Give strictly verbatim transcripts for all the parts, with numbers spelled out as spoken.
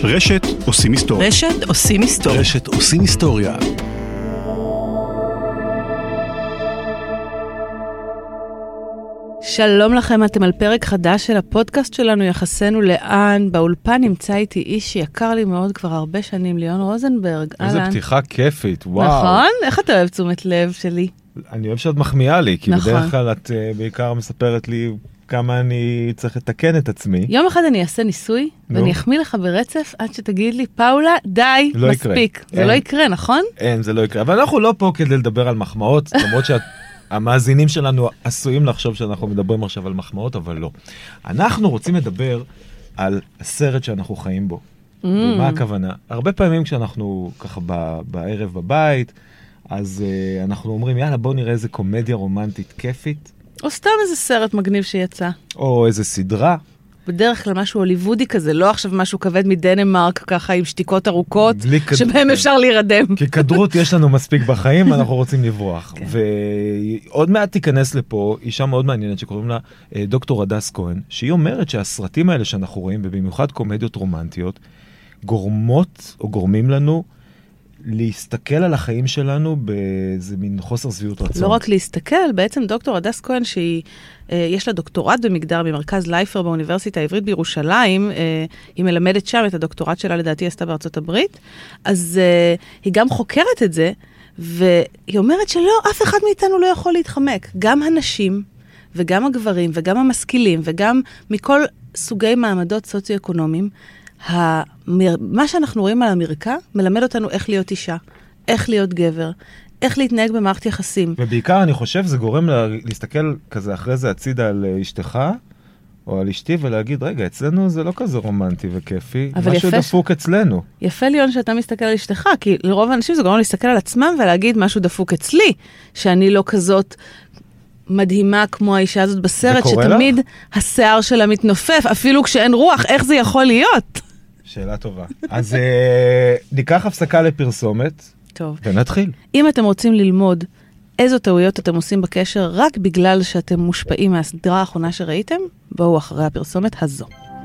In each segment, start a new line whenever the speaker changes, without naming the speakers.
רשת עושים היסטוריה.
רשת עושים היסטוריה.
רשת עושים היסטוריה.
שלום לכם, אתם על פרק חדש של הפודקאסט שלנו, יחסנו לאן. באולפן נמצא איתי איש שיקר לי מאוד כבר הרבה שנים, ליאון רוזנברג.
איזה
אלן.
פתיחה כיפית, וואו.
נכון? איך אתה אוהב תשומת לב שלי?
אני אוהב שאת מחמיאה לי, כי
נכון.
בדרך כלל את uh, בעיקר מספרת לי כמה אני צריך לתקן את עצמי.
יום אחד אני אעשה ניסוי,
נו.
ואני אחמיא לך ברצף עד שתגיד לי, פאולה, די,
לא
מספיק.
יקרה.
זה
אין.
לא יקרה, נכון?
אין, זה לא יקרה. אבל אנחנו לא פה כדי לדבר על מחמאות, למרות שהמאזינים שלנו עשויים לחשוב שאנחנו מדברים עכשיו על מחמאות, אבל לא. אנחנו רוצים לדבר על הסרט שאנחנו חיים בו. ומה הכוונה? הרבה פעמים כשאנחנו ככה ב- בערב בבית, אז uh, אנחנו אומרים, יאללה, בוא נראה איזה קומדיה רומנטית כיפית,
או סתם איזה סרט מגניב שיצא.
או איזה סדרה.
בדרך כלל משהו הוליוודי כזה, לא עכשיו משהו כבד מדנמרק, ככה עם שתיקות ארוכות,
בלי כד-
שבהם אפשר להירדם.
כי כדרות יש לנו מספיק בחיים, ואנחנו רוצים לברוח. ועוד מעט תיכנס לפה אישה מאוד מעניינת שקוראים לה אה, דוקטור הדס כהן, שהיא אומרת שהסרטים האלה שאנחנו רואים, ובמיוחד קומדיות רומנטיות, גורמות או גורמים לנו להסתכל על החיים שלנו באיזה מין חוסר שביעות רצון.
לא רק להסתכל, בעצם דוקטור הדס כהן, שהיא, אה, יש לה דוקטורט במגדר במרכז לייפר באוניברסיטה העברית בירושלים, אה, היא מלמדת שם את הדוקטורט שלה, לדעתי עשתה בארצות הברית, אז אה, היא גם חוקרת את זה, והיא אומרת שלא, אף אחד מאיתנו לא יכול להתחמק. גם הנשים, וגם הגברים, וגם המשכילים, וגם מכל סוגי מעמדות סוציו-אקונומיים, המר... מה שאנחנו רואים על המרקע, מלמד אותנו איך להיות אישה, איך להיות גבר, איך להתנהג במערכת יחסים.
ובעיקר אני חושב זה גורם לה... להסתכל כזה אחרי זה הצידה על אשתך, או על אשתי, ולהגיד, רגע, אצלנו זה לא כזה רומנטי וכיפי, משהו דפוק אצלנו.
יפה ליאון שאתה מסתכל על אשתך, כי לרוב האנשים זה גורם להסתכל על עצמם ולהגיד משהו דפוק אצלי, שאני לא כזאת מדהימה כמו האישה הזאת בסרט, שתמיד לך? השיער שלה מתנופף, אפילו כשאין רוח, איך זה יכול להיות?
שאלה טובה. אז אה, ניקח הפסקה לפרסומת,
טוב.
ונתחיל.
אם אתם רוצים ללמוד איזו טעויות אתם עושים בקשר, רק בגלל שאתם מושפעים מהסדרה האחרונה שראיתם, בואו אחרי הפרסומת הזו.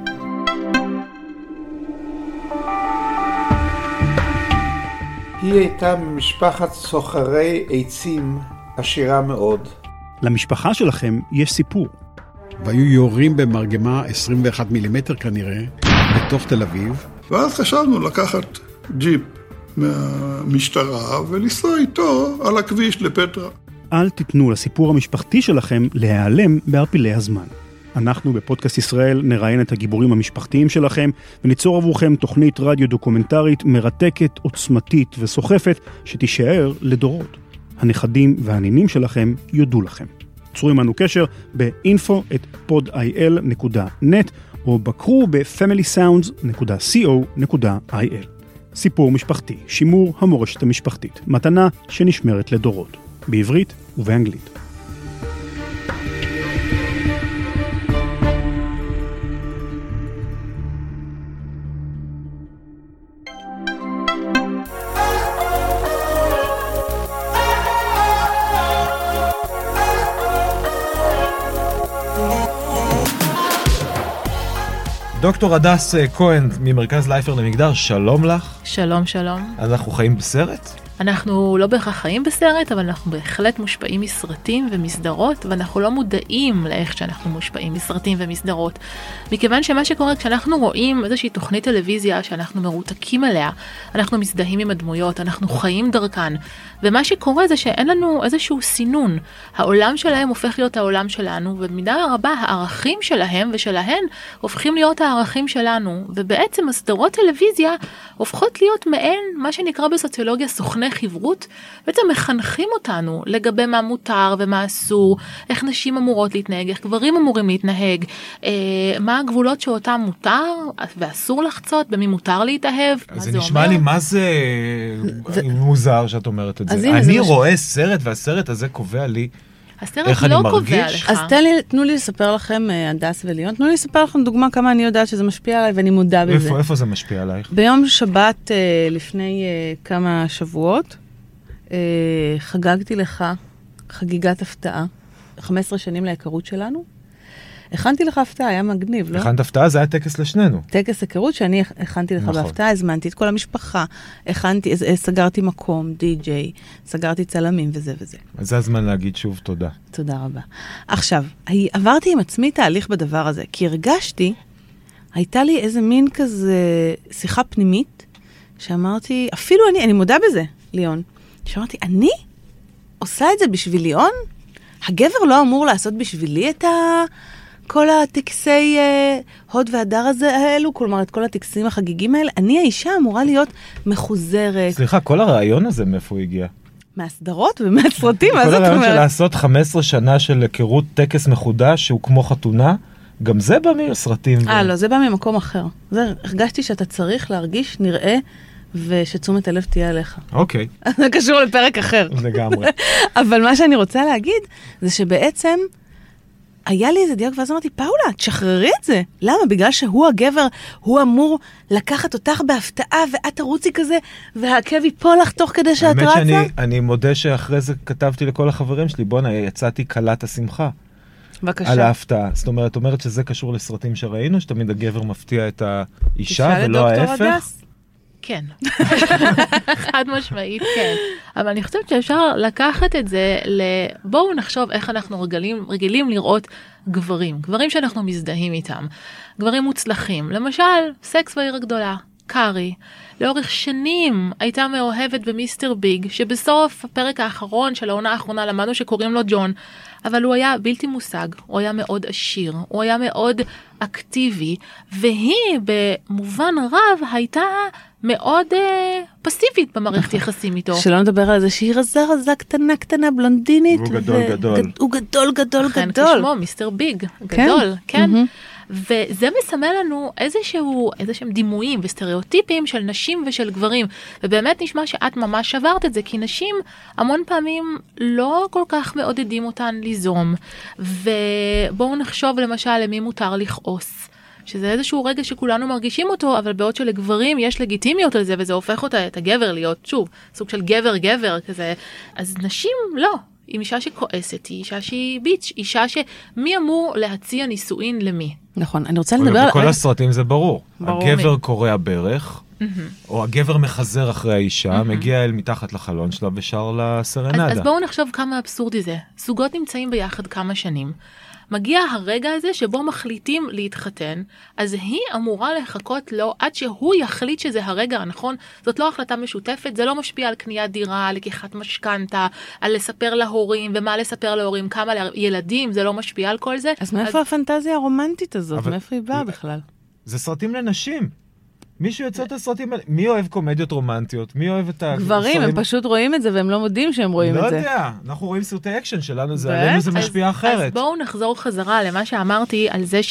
היא הייתה ממשפחת סוחרי עצים עשירה מאוד.
למשפחה שלכם יש סיפור.
והיו יורים במרגמה עשרים ואחד מילימטר כנראה, בתוך תל אביב.
ואז חשבנו לקחת ג'יפ מהמשטרה ולנסוע איתו על הכביש לפטרה.
אל תיתנו לסיפור המשפחתי שלכם להיעלם בערפילי הזמן. אנחנו בפודקאסט ישראל נראיין את הגיבורים המשפחתיים שלכם, וניצור עבורכם תוכנית רדיו דוקומנטרית מרתקת, עוצמתית וסוחפת, שתישאר לדורות. הנכדים והנינים שלכם יודו לכם. צרו עמנו קשר ב-info at pod dot i l dot net או בקרו ב-family sounds dot co dot i l. סיפור משפחתי, שימור המורשת המשפחתית, מתנה שנשמרת לדורות, בעברית ובאנגלית.
דוקטור הדס כהן ממרכז לייפר למגדר, שלום לך.
שלום, שלום.
אנחנו חיים בסרט?
אנחנו לא בהכרח חיים בסרט, אבל אנחנו בהחלט מושפעים מסרטים ומסדרות, ואנחנו לא מודעים לאיך שאנחנו מושפעים מסרטים ומסדרות. מכיוון שמה שקורה כשאנחנו רואים איזושהי תוכנית טלוויזיה שאנחנו מרותקים עליה, אנחנו מזדהים עם הדמויות, אנחנו חיים דרכן, ומה שקורה זה שאין לנו איזשהו סינון. העולם שלהם הופך להיות העולם שלנו, ובמידה רבה הערכים שלהם ושלהן הופכים להיות הערכים שלנו, ובעצם הסדרות טלוויזיה הופכות להיות מעין מה שנקרא בסוציולוגיה סוכני חברות, בעצם מחנכים אותנו לגבי מה מותר ומה אסור, איך נשים אמורות להתנהג, איך גברים אמורים להתנהג, אה, מה הגבולות שאותם מותר ואסור לחצות, במי מותר להתאהב, מה זה,
זה נשמע
אומר?
לי מה זה ו... מוזר שאת אומרת את זה.
הנה,
אני
זה
רואה מש... סרט והסרט הזה קובע לי
הסרט לא קובע לך.
אז תן לי, תנו לי לספר לכם, הדס וליאון, תנו לי לספר לכם דוגמה כמה אני יודעת שזה משפיע עליי ואני מודע בזה.
איפה, איפה זה משפיע עלייך?
ביום שבת לפני כמה שבועות, חגגתי לך חגיגת הפתעה, חמש עשרה שנים להיכרות שלנו. הכנתי לך הפתעה, היה מגניב, לא?
הכנת הפתעה, זה היה טקס לשנינו.
טקס היכרות שאני הכנתי לך
נכון.
בהפתעה, הזמנתי את כל המשפחה, הכנתי, סגרתי מקום, די-ג'יי, סגרתי צלמים וזה וזה.
אז זה הזמן להגיד שוב תודה.
תודה רבה. עכשיו, עברתי עם עצמי תהליך בדבר הזה, כי הרגשתי, הייתה לי איזה מין כזה שיחה פנימית, שאמרתי, אפילו אני, אני מודה בזה, ליאון, שאמרתי, אני עושה את זה בשביל ליאון? הגבר לא אמור לעשות בשבילי את ה... כל הטקסי אה, הוד והדר הזה האלו, כלומר את כל הטקסים החגיגים האלה, אני האישה אמורה להיות מחוזרת.
סליחה, כל הרעיון הזה מאיפה הוא הגיע?
מהסדרות ומהסרטים, מה זאת
כל הרעיון
אומרת?
של לעשות חמש עשרה שנה של היכרות טקס מחודש, שהוא כמו חתונה, גם זה בא מסרטים.
אה,
ו...
לא, זה בא ממקום אחר. זה, הרגשתי שאתה צריך להרגיש, נראה, ושתשומת הלב תהיה עליך.
אוקיי.
זה קשור לפרק אחר.
לגמרי.
אבל מה שאני רוצה להגיד, זה שבעצם, היה לי איזה דיוק, ואז אמרתי, פאולה, תשחררי את זה. למה? בגלל שהוא הגבר, הוא אמור לקחת אותך בהפתעה, ואת תרוצי כזה, והעקב ייפול לך תוך כדי שאת רצה?
האמת שאני אני מודה שאחרי זה כתבתי לכל החברים שלי, בוא'נה, יצאתי קלת השמחה.
בבקשה.
על ההפתעה. זאת אומרת, את אומרת שזה קשור לסרטים שראינו, שתמיד הגבר מפתיע את האישה ולא ההפך?
כן. חד משמעית, כן. אבל אני חושבת שאפשר לקחת את זה ל... בואו נחשוב איך אנחנו רגילים, רגילים לראות גברים. גברים שאנחנו מזדהים איתם. גברים מוצלחים. למשל, סקס בעיר הגדולה. קארי. לאורך שנים הייתה מאוהבת במיסטר ביג, שבסוף הפרק האחרון של העונה האחרונה למדנו שקוראים לו ג'ון, אבל הוא היה בלתי מושג, הוא היה מאוד עשיר, הוא היה מאוד אקטיבי, והיא במובן רב הייתה מאוד אה, פסיבית במערכת יחסים איתו.
שלא נדבר על זה שהיא רזה רזה קטנה קטנה בלונדינית.
הוא גדול
ו...
גדול.
גד... הוא גדול גדול
אכן
גדול.
כשמו, מיסטר ביג,
כן?
גדול, כן.
Mm-hmm.
וזה מסמל לנו איזשהו, איזשהם דימויים וסטריאוטיפים של נשים ושל גברים. ובאמת נשמע שאת ממש שברת את זה, כי נשים המון פעמים לא כל כך מעודדים אותן ליזום. ובואו נחשוב למשל למי מותר לכעוס. שזה איזשהו רגע שכולנו מרגישים אותו, אבל בעוד שלגברים יש לגיטימיות על זה, וזה הופך אותה, את הגבר להיות, שוב, סוג של גבר-גבר כזה. אז נשים לא. עם אישה שכועסת, היא אישה שהיא ביץ', אישה שמי אמור להציע נישואין למי.
נכון, אני רוצה לדבר...
בכל הסרטים זה ברור.
ברור
הגבר
מי.
קורע ברך, או הגבר מחזר אחרי האישה, מגיע אל מתחת לחלון שלה ושר לסרנדה.
אז, אז בואו נחשוב כמה אבסורדי זה. זוגות נמצאים ביחד כמה שנים. מגיע הרגע הזה שבו מחליטים להתחתן, אז היא אמורה לחכות לו עד שהוא יחליט שזה הרגע הנכון. זאת לא החלטה משותפת, זה לא משפיע על קניית דירה, על לקיחת משכנתה, על לספר להורים, ומה לספר להורים, כמה ילדים, זה לא משפיע על כל זה.
אז מאיפה אז... הפנטזיה הרומנטית הזאת?
אבל...
מאיפה היא באה בכלל?
זה סרטים לנשים. מישהו יוצא את הסרטים האלה? מי אוהב קומדיות רומנטיות? מי אוהב את ה...
גברים, הם פשוט רואים את זה והם לא מודים שהם רואים את זה.
לא יודע, אנחנו רואים סרטי אקשן שלנו, עלינו זה משפיע אחרת.
אז בואו נחזור חזרה למה שאמרתי על זה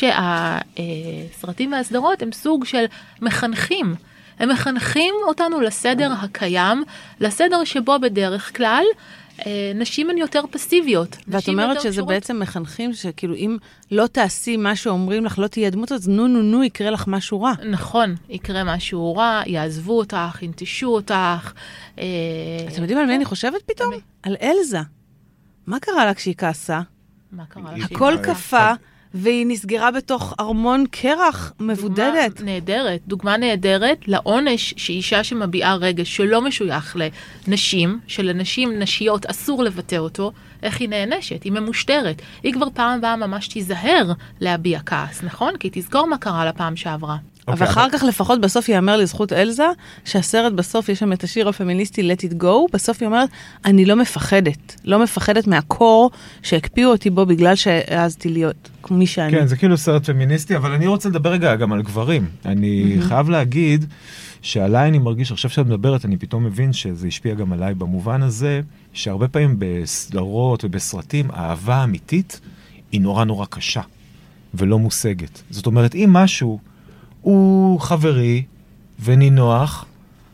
שהסרטים והסדרות הם סוג של מחנכים. הם מחנכים אותנו לסדר הקיים, לסדר שבו בדרך כלל נשים הן יותר פסיביות.
ואת אומרת שזה שורות. בעצם מחנכים שכאילו אם לא תעשי מה שאומרים לך, לא תהיה דמות, אז נו נו נו יקרה לך משהו רע.
נכון, יקרה משהו רע, יעזבו אותך, ינטשו אותך.
אתם יודעים על מי אני חושבת פתאום? על אלזה. מה קרה לה כשהיא כעסה?
מה קרה לה?
הכל קפה. והיא נסגרה בתוך ארמון קרח מבודדת.
דוגמה נהדרת, דוגמה נהדרת לעונש שאישה שמביעה רגש שלא משוייך לנשים, שלנשים נשיות אסור לבטא אותו, איך היא נענשת, היא ממושטרת. היא כבר פעם הבאה ממש תיזהר להביע כעס, נכון? כי תזכור מה קרה לפעם שעברה.
Okay, אבל אחר כך לפחות בסוף יאמר לזכות אלזה, שהסרט בסוף יש שם את השיר הפמיניסטי Let It Go, בסוף היא אומרת, אני לא מפחדת, לא מפחדת מהקור שהקפיאו אותי בו בגלל שהעזתי להיות מי שאני.
כן, זה כאילו סרט פמיניסטי, אבל אני רוצה לדבר רגע גם על גברים. אני mm-hmm. חייב להגיד שעליי אני מרגיש, עכשיו שאת מדברת, אני פתאום מבין שזה השפיע גם עליי במובן הזה, שהרבה פעמים בסדרות ובסרטים, האהבה האמיתית היא נורא נורא קשה ולא מושגת. זאת אומרת, אם משהו הוא חברי ונינוח,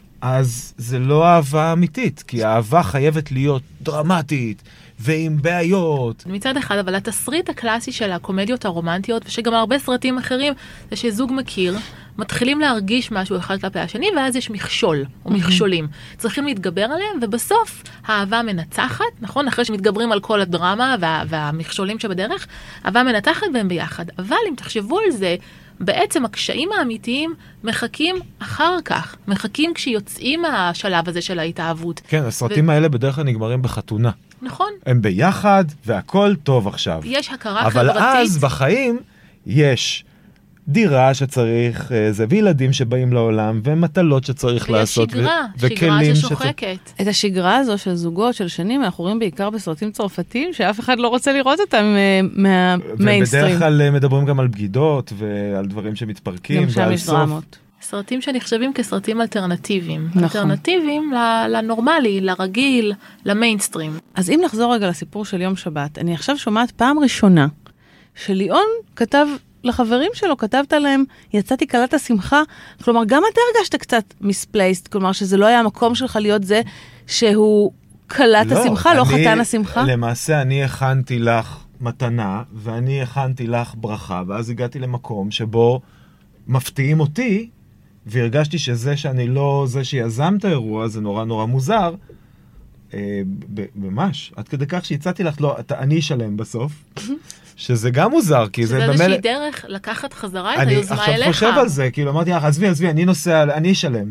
אז זה לא אהבה אמיתית, כי האהבה חייבת להיות דרמטית ועם בעיות.
מצד אחד, אבל התסריט הקלאסי של הקומדיות הרומנטיות, ושגם הרבה סרטים אחרים, זה שזוג מכיר, מתחילים להרגיש משהו אחד כלפי השני, ואז יש מכשול, או מכשולים. צריכים להתגבר עליהם, ובסוף האהבה מנצחת, נכון? אחרי שמתגברים על כל הדרמה וה, והמכשולים שבדרך, אהבה מנצחת והם ביחד. אבל אם תחשבו על זה, בעצם הקשיים האמיתיים מחכים אחר כך, מחכים כשיוצאים מהשלב הזה של ההתאהבות.
כן, הסרטים ו... האלה בדרך כלל נגמרים בחתונה.
נכון. הם
ביחד, והכל טוב עכשיו.
יש הכרה
אבל
חברתית.
אבל אז בחיים יש דירה שצריך, זה, וילדים שבאים לעולם, ומטלות שצריך לעשות.
ויש שגרה,
ו-
שגרה ששוחקת.
שצ... את השגרה הזו של זוגות, של שנים, אנחנו רואים בעיקר בסרטים צרפתיים, שאף אחד לא רוצה לראות אותם מהמיינסטרים.
ובדרך כלל מדברים גם על בגידות, ועל דברים שמתפרקים.
גם שם יש
סוף...
דרמות.
סרטים שנחשבים כסרטים אלטרנטיביים.
נכון.
אלטרנטיביים לנורמלי, לרגיל, למיינסטרים.
אז אם נחזור רגע לסיפור של יום שבת, אני עכשיו שומעת פעם ראשונה, שליאון כתב לחברים שלו, כתבת להם, יצאתי קלת השמחה, כלומר, גם אתה הרגשת קצת misplaced, כלומר, שזה לא היה המקום שלך להיות זה שהוא קלת לא, השמחה, לא
אני,
חתן השמחה.
למעשה, אני הכנתי לך מתנה, ואני הכנתי לך ברכה, ואז הגעתי למקום שבו מפתיעים אותי, והרגשתי שזה שאני לא זה שיזם את האירוע, זה נורא נורא מוזר, אה, ממש, עד כדי כך שהצעתי לך, לא, אתה, אני אשלם בסוף, שזה גם מוזר, כי זה
שזה
במילא...
איזושהי דרך לקחת חזרה את היוזמה אליך.
אני עכשיו חושב על זה, כאילו אמרתי לך, עזבי, עזבי, אני נוסע, אני אשלם.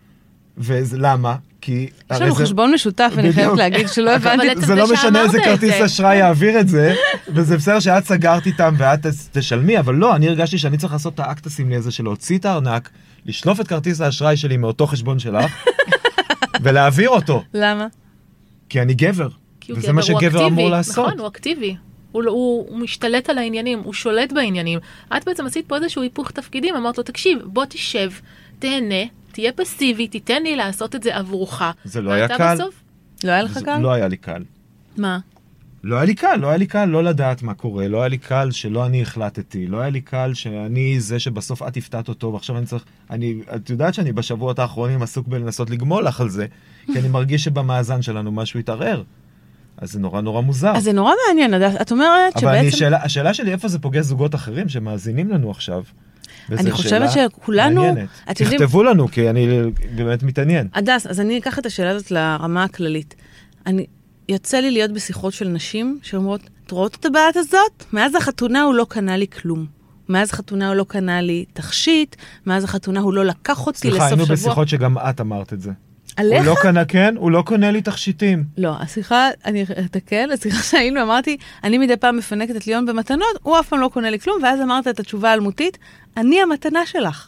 ולמה? כי...
יש לנו חשבון משותף, אני חייבת להגיד שלא הבנתי.
זה לא משנה איזה כרטיס אשראי יעביר את זה, וזה בסדר שאת סגרת איתם ואת תשלמי, אבל לא, אני הרגשתי שאני צריך לעשות את האקט הסמלי הזה של להוציא את הארנק, לשלוף את כרטיס האשראי שלי מאותו חשבון שלך, ולהעביר אותו.
למה?
כי אני גבר, וזה מה שגבר אמור לעשות.
נכון, הוא אקטיבי. הוא, הוא, הוא משתלט על העניינים, הוא שולט בעניינים. את בעצם עשית פה איזשהו היפוך תפקידים, אמרת לו, תקשיב, בוא תשב, תהנה, תהיה פסיבי, תיתן לי לעשות את זה עבורך.
זה לא היה קל.
בסוף? לא היה לך קל?
לא היה לי קל.
מה?
לא היה לי קל, לא היה לי קל לא לדעת מה קורה, לא היה לי קל שלא אני החלטתי, לא היה לי קל שאני זה שבסוף את הפתעת אותו, ועכשיו אני צריך, אני, את יודעת שאני בשבועות האחרונים עסוק בלנסות לגמול לך על זה, כי אני מרגיש שבמאזן שלנו משהו יתערער. אז זה נורא נורא מוזר.
אז זה נורא מעניין, את אומרת שבעצם...
אבל אני, שאלה, השאלה שלי איפה זה פוגש זוגות אחרים שמאזינים לנו עכשיו.
אני חושבת שכולנו...
תכתבו לנו, כי אני באמת מתעניין.
הדס, אז אני אקח את השאלה הזאת לרמה הכללית. אני... יוצא לי להיות בשיחות של נשים שאומרות, תראות את הבעת הזאת? מאז החתונה הוא לא קנה לי כלום. מאז החתונה הוא לא קנה לי תכשיט, מאז החתונה הוא לא לקח אותי לסוף שבוע.
סליחה, היינו בשיחות שגם את אמרת את זה.
עליך?
הוא לא קנה, כן, הוא לא קונה לי תכשיטים.
לא, השיחה, אני אתקן, השיחה שהיינו, אמרתי, אני מדי פעם מפנקת את ליאון במתנות, הוא אף פעם לא קונה לי כלום, ואז אמרת את התשובה האלמותית, אני המתנה שלך.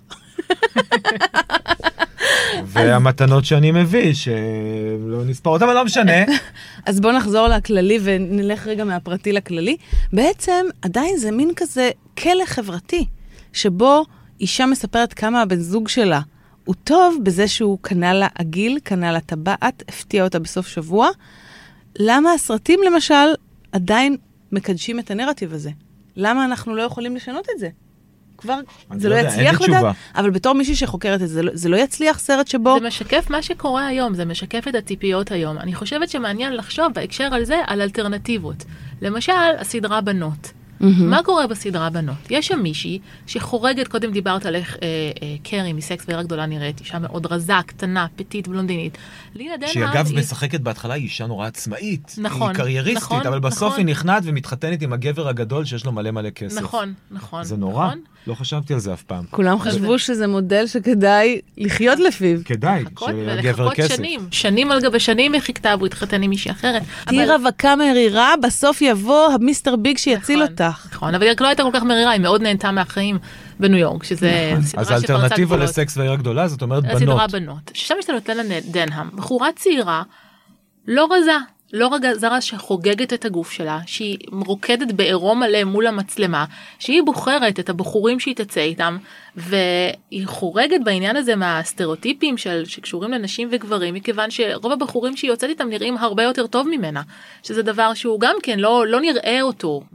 והמתנות שאני מביא, שלא נספר אותם, אבל לא משנה.
אז בוא נחזור לכללי ונלך רגע מהפרטי לכללי. בעצם עדיין זה מין כזה כלא חברתי, שבו אישה מספרת כמה הבן זוג שלה הוא טוב בזה שהוא קנה לה עגיל, קנה לה טבעת, הפתיע אותה בסוף שבוע. למה הסרטים למשל עדיין מקדשים את הנרטיב הזה? למה אנחנו לא יכולים לשנות את זה? כבר, זה לא יצליח לדעת, אבל בתור מישהי שחוקרת את זה, זה לא יצליח סרט שבו...
זה משקף מה שקורה היום, זה משקף את הציפיות היום. אני חושבת שמעניין לחשוב בהקשר על זה, על אלטרנטיבות. למשל, הסדרה בנות. מה קורה בסדרה בנות? יש שם מישהי שחורגת, קודם דיברת על איך קרי מסקס ועיר הגדולה נראית, אישה מאוד רזה, קטנה, פטית, בלונדינית.
שאגב משחקת בהתחלה היא אישה נורא עצמאית,
נכון,
היא קרייריסטית,
נכון,
אבל בסוף
נכון.
היא נכנעת ומתחתנת עם הגבר הגדול שיש לו מלא מלא כסף.
נכון, נכון.
זה נורא,
נכון.
לא חשבתי על זה אף פעם.
כולם חשבו שזה מודל שכדאי לחיות לפיו.
כדאי, שהגבר כסף.
שנים, שנים על גבי שנים היא חיכתה והוא התחתן עם מישהי אחרת.
תהי רווקה מרירה, בסוף יבוא המיסטר ביג שיציל
נכון,
אותך.
נכון, אבל היא לא הייתה כל כך מרירה, היא מאוד נהנתה מהחיים בניו יורק, שזה
נכון.
סדרה
אז
שפרצה גבולות.
האלטרנטיבה לסקס והעיר הגדולה, זאת אומרת בנות.
סדרה בנות. ששם יש לנו את לנה דנהאם, בחורה צעירה, לא רזה, לא רזה שחוגגת את הגוף שלה, שהיא מרוקדת בעירום מלא מול המצלמה, שהיא בוחרת את הבחורים שהיא תצא איתם, והיא חורגת בעניין הזה מהסטריאוטיפים של, שקשורים לנשים וגברים, מכיוון שרוב הבחורים שהיא יוצאת איתם נראים הרבה יותר טוב ממנה, שזה דבר שהוא גם כן לא, לא נראה אותו.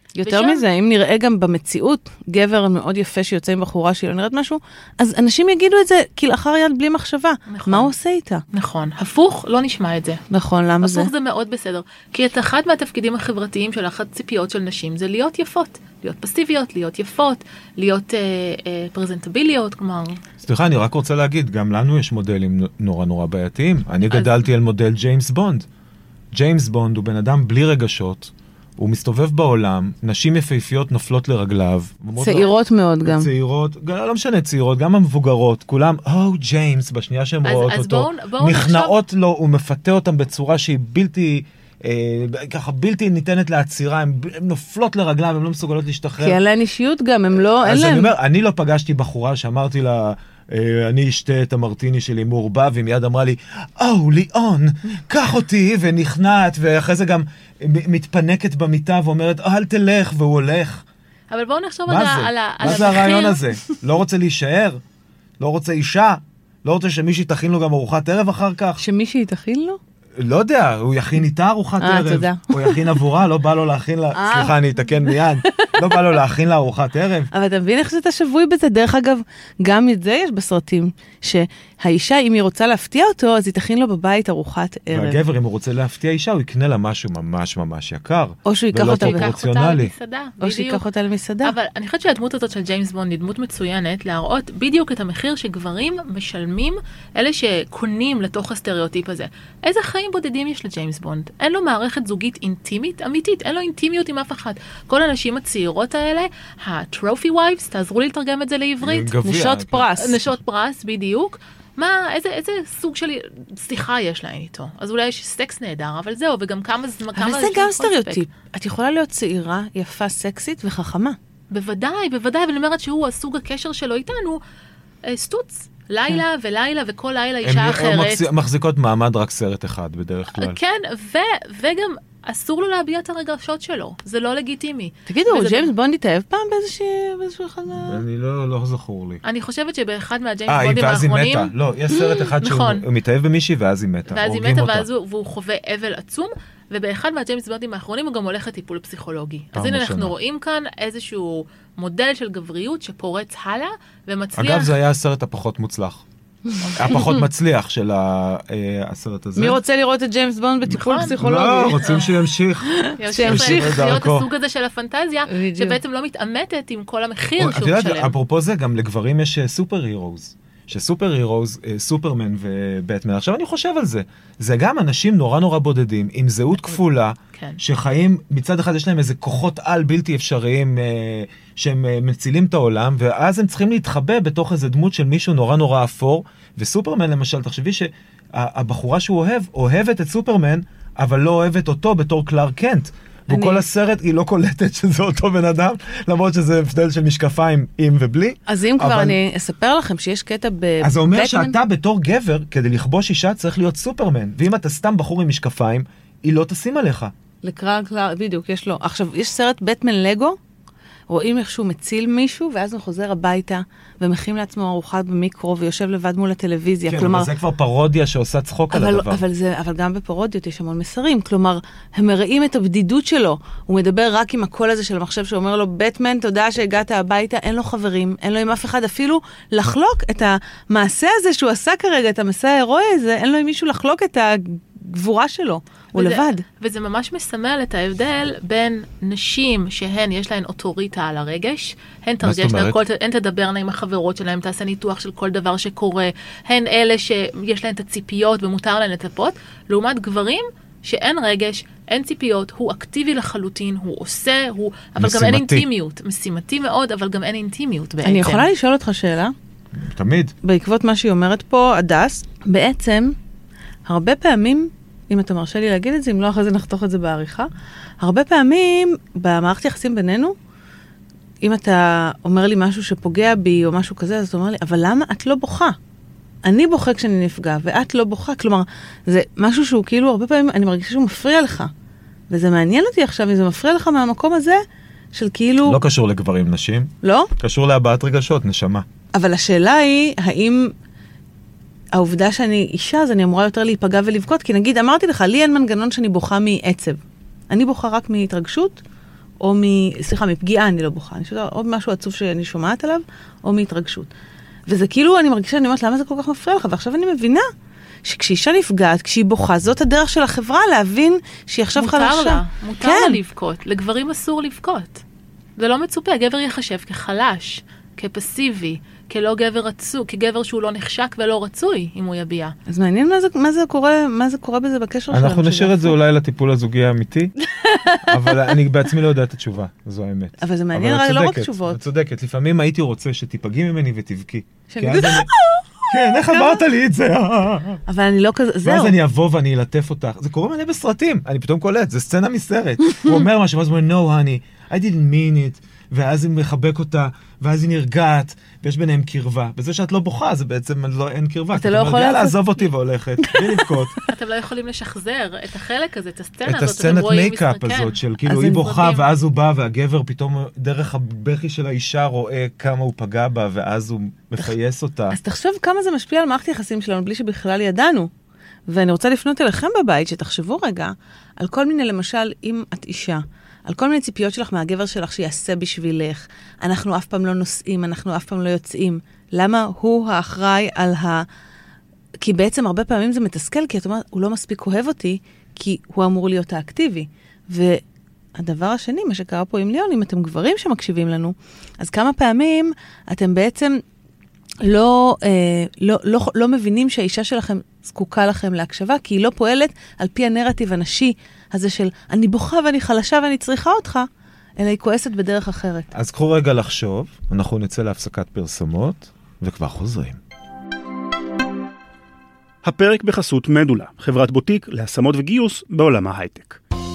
יותר
ושם...
מזה, אם נראה גם במציאות גבר מאוד יפה שיוצא עם בחורה שהיא לא נראית משהו, אז אנשים יגידו את זה כלאחר יד בלי מחשבה.
נכון.
מה הוא עושה איתה?
נכון. הפוך, לא נשמע את זה.
נכון, למה זה?
הפוך זה מאוד בסדר. כי את אחד מהתפקידים החברתיים של אחת ציפיות של נשים זה להיות יפות. להיות פסיביות, להיות יפות, להיות אה, אה, פרזנטביליות, כלומר...
סליחה, אני רק רוצה להגיד, גם לנו יש מודלים נורא נורא בעייתיים. אני אז... גדלתי על מודל ג'יימס בונד. ג'יימס בונד הוא בן אדם בלי רגשות, הוא מסתובב בעולם, נשים יפהפיות נופלות לרגליו.
צעירות
לו,
מאוד גם.
צעירות, לא משנה צעירות, גם המבוגרות, כולם, או, ג'יימס, בשנייה שהן רואות
אז
אותו,
בואו, בואו
נכנעות
נחשוב...
לו, הוא מפתה אותם בצורה שהיא בלתי, אה, ככה בלתי ניתנת לעצירה, הן נופלות לרגליו, הן לא מסוגלות להשתחרר.
כי אין להן אישיות גם, הם לא, אין
להם. אז
להם...
אני אומר, אני לא פגשתי בחורה שאמרתי לה, אני אשתה את המרטיני שלי מעורבב, והיא מיד אמרה לי, או, ליאון, קח אותי, ונכנעת, ואחרי זה גם מתפנקת במיטה, ואומרת, אל תלך, והוא הולך.
אבל בואו נחשוב על המחיר.
מה זה הרעיון הזה? לא רוצה להישאר? לא רוצה אישה? לא רוצה שמישהי תכין לו גם ארוחת ערב אחר כך?
שמישהי תכין לו?
לא יודע, הוא יכין איתה ארוחת
אה,
ערב.
תודה.
הוא יכין עבורה, לא בא לו להכין לה, סליחה, אני אתקן מיד, לא בא לו להכין לה ארוחת ערב.
אבל אתה מבין איך שאתה שבוי בזה? דרך אגב, גם את זה יש בסרטים, שהאישה, אם היא רוצה להפתיע אותו, אז היא תכין לו בבית ארוחת ערב.
והגבר, אם הוא רוצה להפתיע אישה, הוא יקנה לה משהו ממש ממש יקר.
או שהוא ייקח אותה
פרופורציונלי.
או שיקח אותה למסעדה.
אבל אני חושבת שהדמות הזאת של ג'יימס בונד היא דמות מצוינת, להראות בדיוק את המחיר שגברים משלמים, אלה שקונים לתוך הסטריאוטיפ הזה. איזה חיים בודדים יש לג'יימס בונד? אין לו מערכת זוגית אינטימית, אמיתית, אין לו אינטימיות עם אף אחד. כל הנשים הצעירות האלה, הטרופי וייבס, תעזרו לי לתרגם את זה לעברית.
נשות פרס.
נשות פרס, בדיוק. מה, איזה, איזה סוג של שיחה יש להן איתו? אז אולי יש סקס נהדר, אבל זהו, וגם כמה זמן...
אבל זה גם סטריאוטיפ. את יכולה להיות צעירה, יפה, סקסית וחכמה.
בוודאי, בוודאי, ואני אומרת שהוא, הסוג הקשר שלו איתנו, סטוץ. לילה ולילה וכל לילה אישה אחרת.
הן מחזיקות מעמד רק סרט אחד בדרך כלל.
כן, וגם אסור לו להביע את הרגשות שלו. זה לא לגיטימי.
תגידו, ג'יימס בונד התאהב פעם באיזשהו אחד מה...
אני לא זכור לי.
אני חושבת שבאחד מהג'יימס בונדים האחרונים...
אה, ואז היא מתה. לא, יש סרט אחד שהוא מתאהב במישהי ואז היא מתה.
ואז היא מתה והוא חווה אבל עצום, ובאחד מהג'יימס בונדים האחרונים הוא גם הולך לטיפול פסיכולוגי. אז הנה אנחנו רואים כאן איזשהו מודל של גבריות שפורץ הלאה ומצליח...
אגב, זה היה הסרט הפחות מוצלח. הפחות מצליח של הסרט הזה.
מי רוצה לראות את ג'יימס בונד בטיפול פסיכולוגי?
לא, רוצים שימשיך.
שימשיך להיות הסוג הזה של הפנטזיה, שבעצם לא מתעמתת עם כל המחיר שהוא משלם.
אפרופו זה, גם לגברים יש סופר הירוז. שסופר הירוז, סופרמן ובטמן. עכשיו אני חושב על זה. זה גם אנשים נורא נורא בודדים, עם זהות כפולה, שחיים, מצד אחד יש להם איזה כוחות על בלתי אפשריים, שהם מצילים את העולם, ואז הם צריכים להתחבא בתוך איזה דמות של מישהו נורא נורא אפור, וסופרמן למשל, תחשבי שהבחורה שהוא אוהב, אוהבת את סופרמן, אבל לא אוהבת אותו בתור קלארק קנט. וכל הסרט היא לא קולטת שזה אותו בן אדם, למרות שזה הבדל של משקפיים עם ובלי.
אז אם כבר אני אספר לכם שיש קטע בבטמן...
אז זה אומר שאתה בתור גבר, כדי לכבוש אישה, צריך להיות סופרמן. ואם אתה סתם בחור עם משקפיים, היא לא תשים עליך.
לקרא, קלר, בדיוק, יש לו. עכשיו, יש סרט בטמן לגו, רואים איך שהוא מציל מישהו, ואז הוא חוזר הביתה, ומכין לעצמו ארוחת במיקרו, ויושב לבד מול הטלוויזיה.
כן,
כלומר,
אבל זה כבר פרודיה שעושה צחוק
אבל,
על הדבר.
אבל, זה, אבל גם בפרודיות יש המון מסרים. כלומר, הם מראים את הבדידות שלו. הוא מדבר רק עם הקול הזה של המחשב, שאומר לו, בטמן, תודה שהגעת הביתה, אין לו חברים, אין לו עם אף אחד, אפילו לחלוק את המעשה הזה שהוא עשה כרגע, את המסע ההירואי הזה, אין לו עם מישהו לחלוק את הגבורה שלו. הוא
וזה,
לבד.
וזה ממש מסמל את ההבדל בין נשים שהן, יש להן אוטוריטה על הרגש, הן תרגש להן, כל, הן תדברנה עם החברות שלהן, תעשה ניתוח של כל דבר שקורה, הן אלה שיש להן את הציפיות ומותר להן לצפות, לעומת גברים שאין רגש, אין ציפיות, הוא אקטיבי לחלוטין, הוא עושה, הוא, אבל משימתי. גם אין אינטימיות. משימתי מאוד, אבל גם אין אינטימיות בעצם.
אני יכולה לשאול אותך שאלה?
תמיד.
בעקבות מה שהיא אומרת פה, הדס, בעצם, הרבה פעמים, אם אתה מרשה לי להגיד את זה, אם לא אחרי זה נחתוך את זה בעריכה, הרבה פעמים במערכת יחסים בינינו, אם אתה אומר לי משהו שפוגע בי או משהו כזה, אז אתה אומר לי, אבל למה את לא בוכה? אני בוכה כשאני נפגע, ואת לא בוכה. כלומר, זה משהו שהוא כאילו, הרבה פעמים אני מרגישה שהוא מפריע לך. וזה מעניין אותי עכשיו, אם זה מפריע לך מהמקום הזה, של כאילו...
לא קשור לגברים נשים.
לא?
קשור להבעת רגשות, נשמה.
אבל השאלה היא, האם... העובדה שאני אישה, אז אני אמורה יותר להיפגע ולבכות, כי נגיד, אמרתי לך, לי אין מנגנון שאני בוכה מעצב. אני בוכה רק מהתרגשות, או מ... סליחה, מפגיעה אני לא בוכה, אני שומעת, או משהו עצוב שאני שומעת עליו, או מהתרגשות. וזה כאילו, אני מרגישה, אני אומרת, למה זה כל כך מפריע לך? ועכשיו אני מבינה שכשאישה נפגעת, כשהיא בוכה, זאת הדרך של החברה להבין שהיא עכשיו
מותר
חלשה.
לה, מותר
כן.
לה לבכות. לגברים אסור לבכות. זה לא מצופה, גבר יחשב כחלש, כפסיבי, כלא גבר רצוי, כגבר שהוא לא נחשק ולא רצוי, אם הוא יביע.
אז מעניין מה זה, מה זה קורה, מה זה קורה בזה בקשר שלנו.
אנחנו נשאיר את זה אולי לטיפול הזוגי האמיתי, אבל אני בעצמי לא יודע את התשובה, זו האמת.
אבל זה מעניין, אבל לא רק תשובות.
את צודקת, לפעמים הייתי רוצה שתיפגעי ממני ותבכי.
שאני אגיד,
כן, איך אמרת לי את זה?
אבל אני לא כזה, זהו.
ואז אני אבוא ואני אלטף אותך. זה קורה מלא בסרטים, אני פתאום קולט, זה סצנה מסרט. הוא אומר משהו, ואז הוא אומר, no honey, I didn't mean it. ואז היא מחבק אותה, ואז היא נרגעת, ויש ביניהם קרבה. בזה שאת לא בוכה, זה בעצם לא, אין קרבה.
אתה לא יכול
לעשות... לעזוב אותי והולכת, בלי לבכות.
אתם לא יכולים לשחזר את החלק הזה, את הסצנה
הזאת.
הזאת.
את הסצנת מייקאפ הזאת, של כאילו היא בוכה, ואז הוא בא, והגבר פתאום דרך הבכי של האישה רואה כמה הוא פגע בה, ואז הוא מפייס אותה.
אז תחשוב כמה זה משפיע על מערכת יחסים שלנו, בלי שבכלל ידענו. ואני רוצה לפנות אליכם בבית, שתחשבו רגע, על כל מיני, למשל, אם את אישה, על כל מיני ציפיות שלך מהגבר שלך שיעשה בשבילך. אנחנו אף פעם לא נוסעים, אנחנו אף פעם לא יוצאים. למה הוא האחראי על ה... כי בעצם הרבה פעמים זה מתסכל, כי את אומרת, הוא לא מספיק אוהב אותי, כי הוא אמור להיות האקטיבי. והדבר השני, מה שקרה פה עם ליאון, אם אתם גברים שמקשיבים לנו, אז כמה פעמים אתם בעצם לא, אה, לא, לא, לא מבינים שהאישה שלכם זקוקה לכם להקשבה, כי היא לא פועלת על פי הנרטיב הנשי הזה של אני בוכה ואני חלשה ואני צריכה אותך, אלא היא כועסת בדרך אחרת.
אז קחו רגע לחשוב, אנחנו נצא להפסקת פרסומות, וכבר חוזרים.
הפרק בחסות מדולה, חברת בוטיק להשמות וגיוס בעולם ההייטק.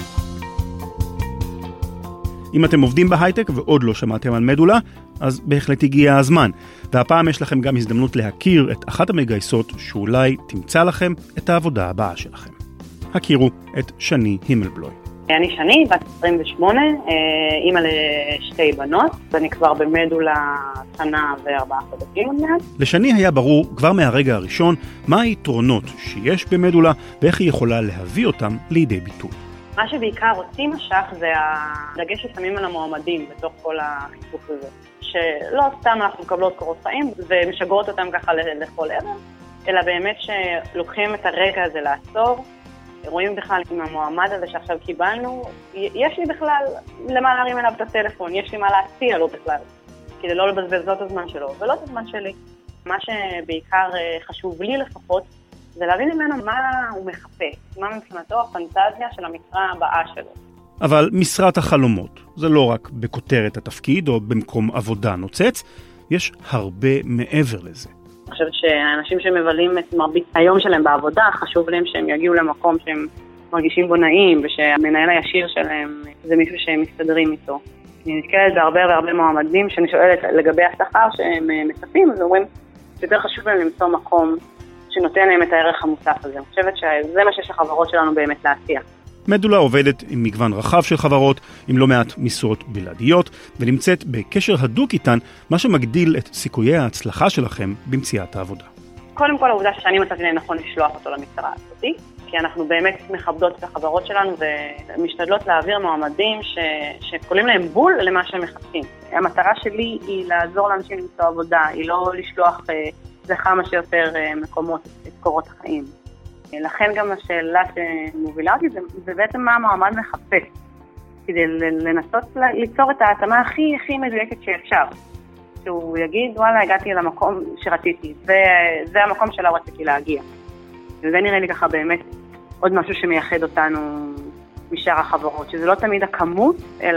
אם אתם עובדים בהייטק ועוד לא שמעתם על מדולה, אז בהחלט הגיע הזמן. והפעם יש לכם גם הזדמנות להכיר את אחת המגייסות שאולי תמצא לכם את העבודה הבאה שלכם. הכירו את שני הימלבלוי.
אני שני, בת עשרים ושמונה, אימא לשתי בנות, ואני כבר במדולה שנה וארבעה חודשים עוד מעט.
לשני היה ברור כבר מהרגע הראשון מה היתרונות שיש במדולה ואיך היא יכולה להביא אותם לידי ביטוי.
מה שבעיקר אותי משך זה הדגש ששמים על המועמדים בתוך כל החיפוש הזה. שלא סתם אנחנו מקבלות קורות חיים ומשגרות אותם ככה לכל ערב, אלא באמת שלוקחים את הרגע הזה לעצור, רואים בכלל עם המועמד הזה שעכשיו קיבלנו, יש לי בכלל למה להרים אליו את הטלפון, יש לי מה להציע לו בכלל, כדי לא לבזבז את הזמן שלו ולא את הזמן שלי. מה שבעיקר חשוב לי לפחות, זה להבין ממנו מה הוא מחפש, מה מבחינתו הפנטזיה של המשרה הבאה שלו.
אבל משרת החלומות, זה לא רק בכותרת התפקיד או במקום עבודה נוצץ, יש הרבה מעבר לזה.
אני חושבת שאנשים שמבלים את מרבית היום שלהם בעבודה, חשוב להם שהם יגיעו למקום שהם מרגישים בו נעים, ושהמנהל הישיר שלהם זה מישהו שהם מסתדרים איתו. אני נתקלת בהרבה והרבה מועמדים שאני שואלת לגבי השכר שהם מצפים, אז אומרים, יותר חשוב להם למצוא מקום שנותן להם את הערך המוסף הזה. אני חושבת שזה מה שיש לחברות שלנו באמת להציע.
מדולה עובדת עם מגוון רחב של חברות, עם לא מעט משרות בלעדיות, ונמצאת בקשר הדוק איתן, מה שמגדיל את סיכויי ההצלחה שלכם במציאת העבודה.
קודם כל, העובדה שאני מצאתי להם נכון לשלוח אותו למשרה הזאת, כי אנחנו באמת מכבדות את החברות שלנו ומשתדלות להעביר מועמדים ש... שקולים להם בול למה שהם מחפשים. המטרה שלי היא לעזור לאנשים למצוא עבודה, היא לא לשלוח לכמה שיותר מקומות את קורות החיים. לכן גם השאלה שמובילה אותי זה, זה בעצם מה המועמד מחפש, כדי לנסות ליצור את ההתאמה הכי הכי מדויקת שאפשר. שהוא יגיד, וואלה, הגעתי למקום שרציתי, וזה המקום שלו רציתי להגיע. וזה נראה לי ככה באמת עוד משהו שמייחד אותנו משאר החברות, שזה לא תמיד הכמות, אלא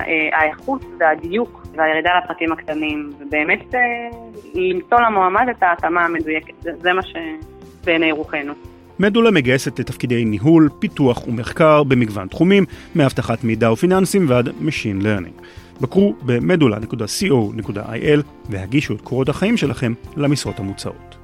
האיכות והדיוק והירידה לפרטים הקטנים, ובאמת למצוא למועמד את ההתאמה המדויקת. זה, זה מה שבעיני רוחנו.
מדולה מגייסת לתפקידי ניהול, פיתוח ומחקר במגוון תחומים, מהבטחת מידע ופיננסים ועד Machine Learning. בקרו ב-מדולה נקודה סי או נקודה איי אל והגישו את קורות החיים שלכם למשרות המוצעות.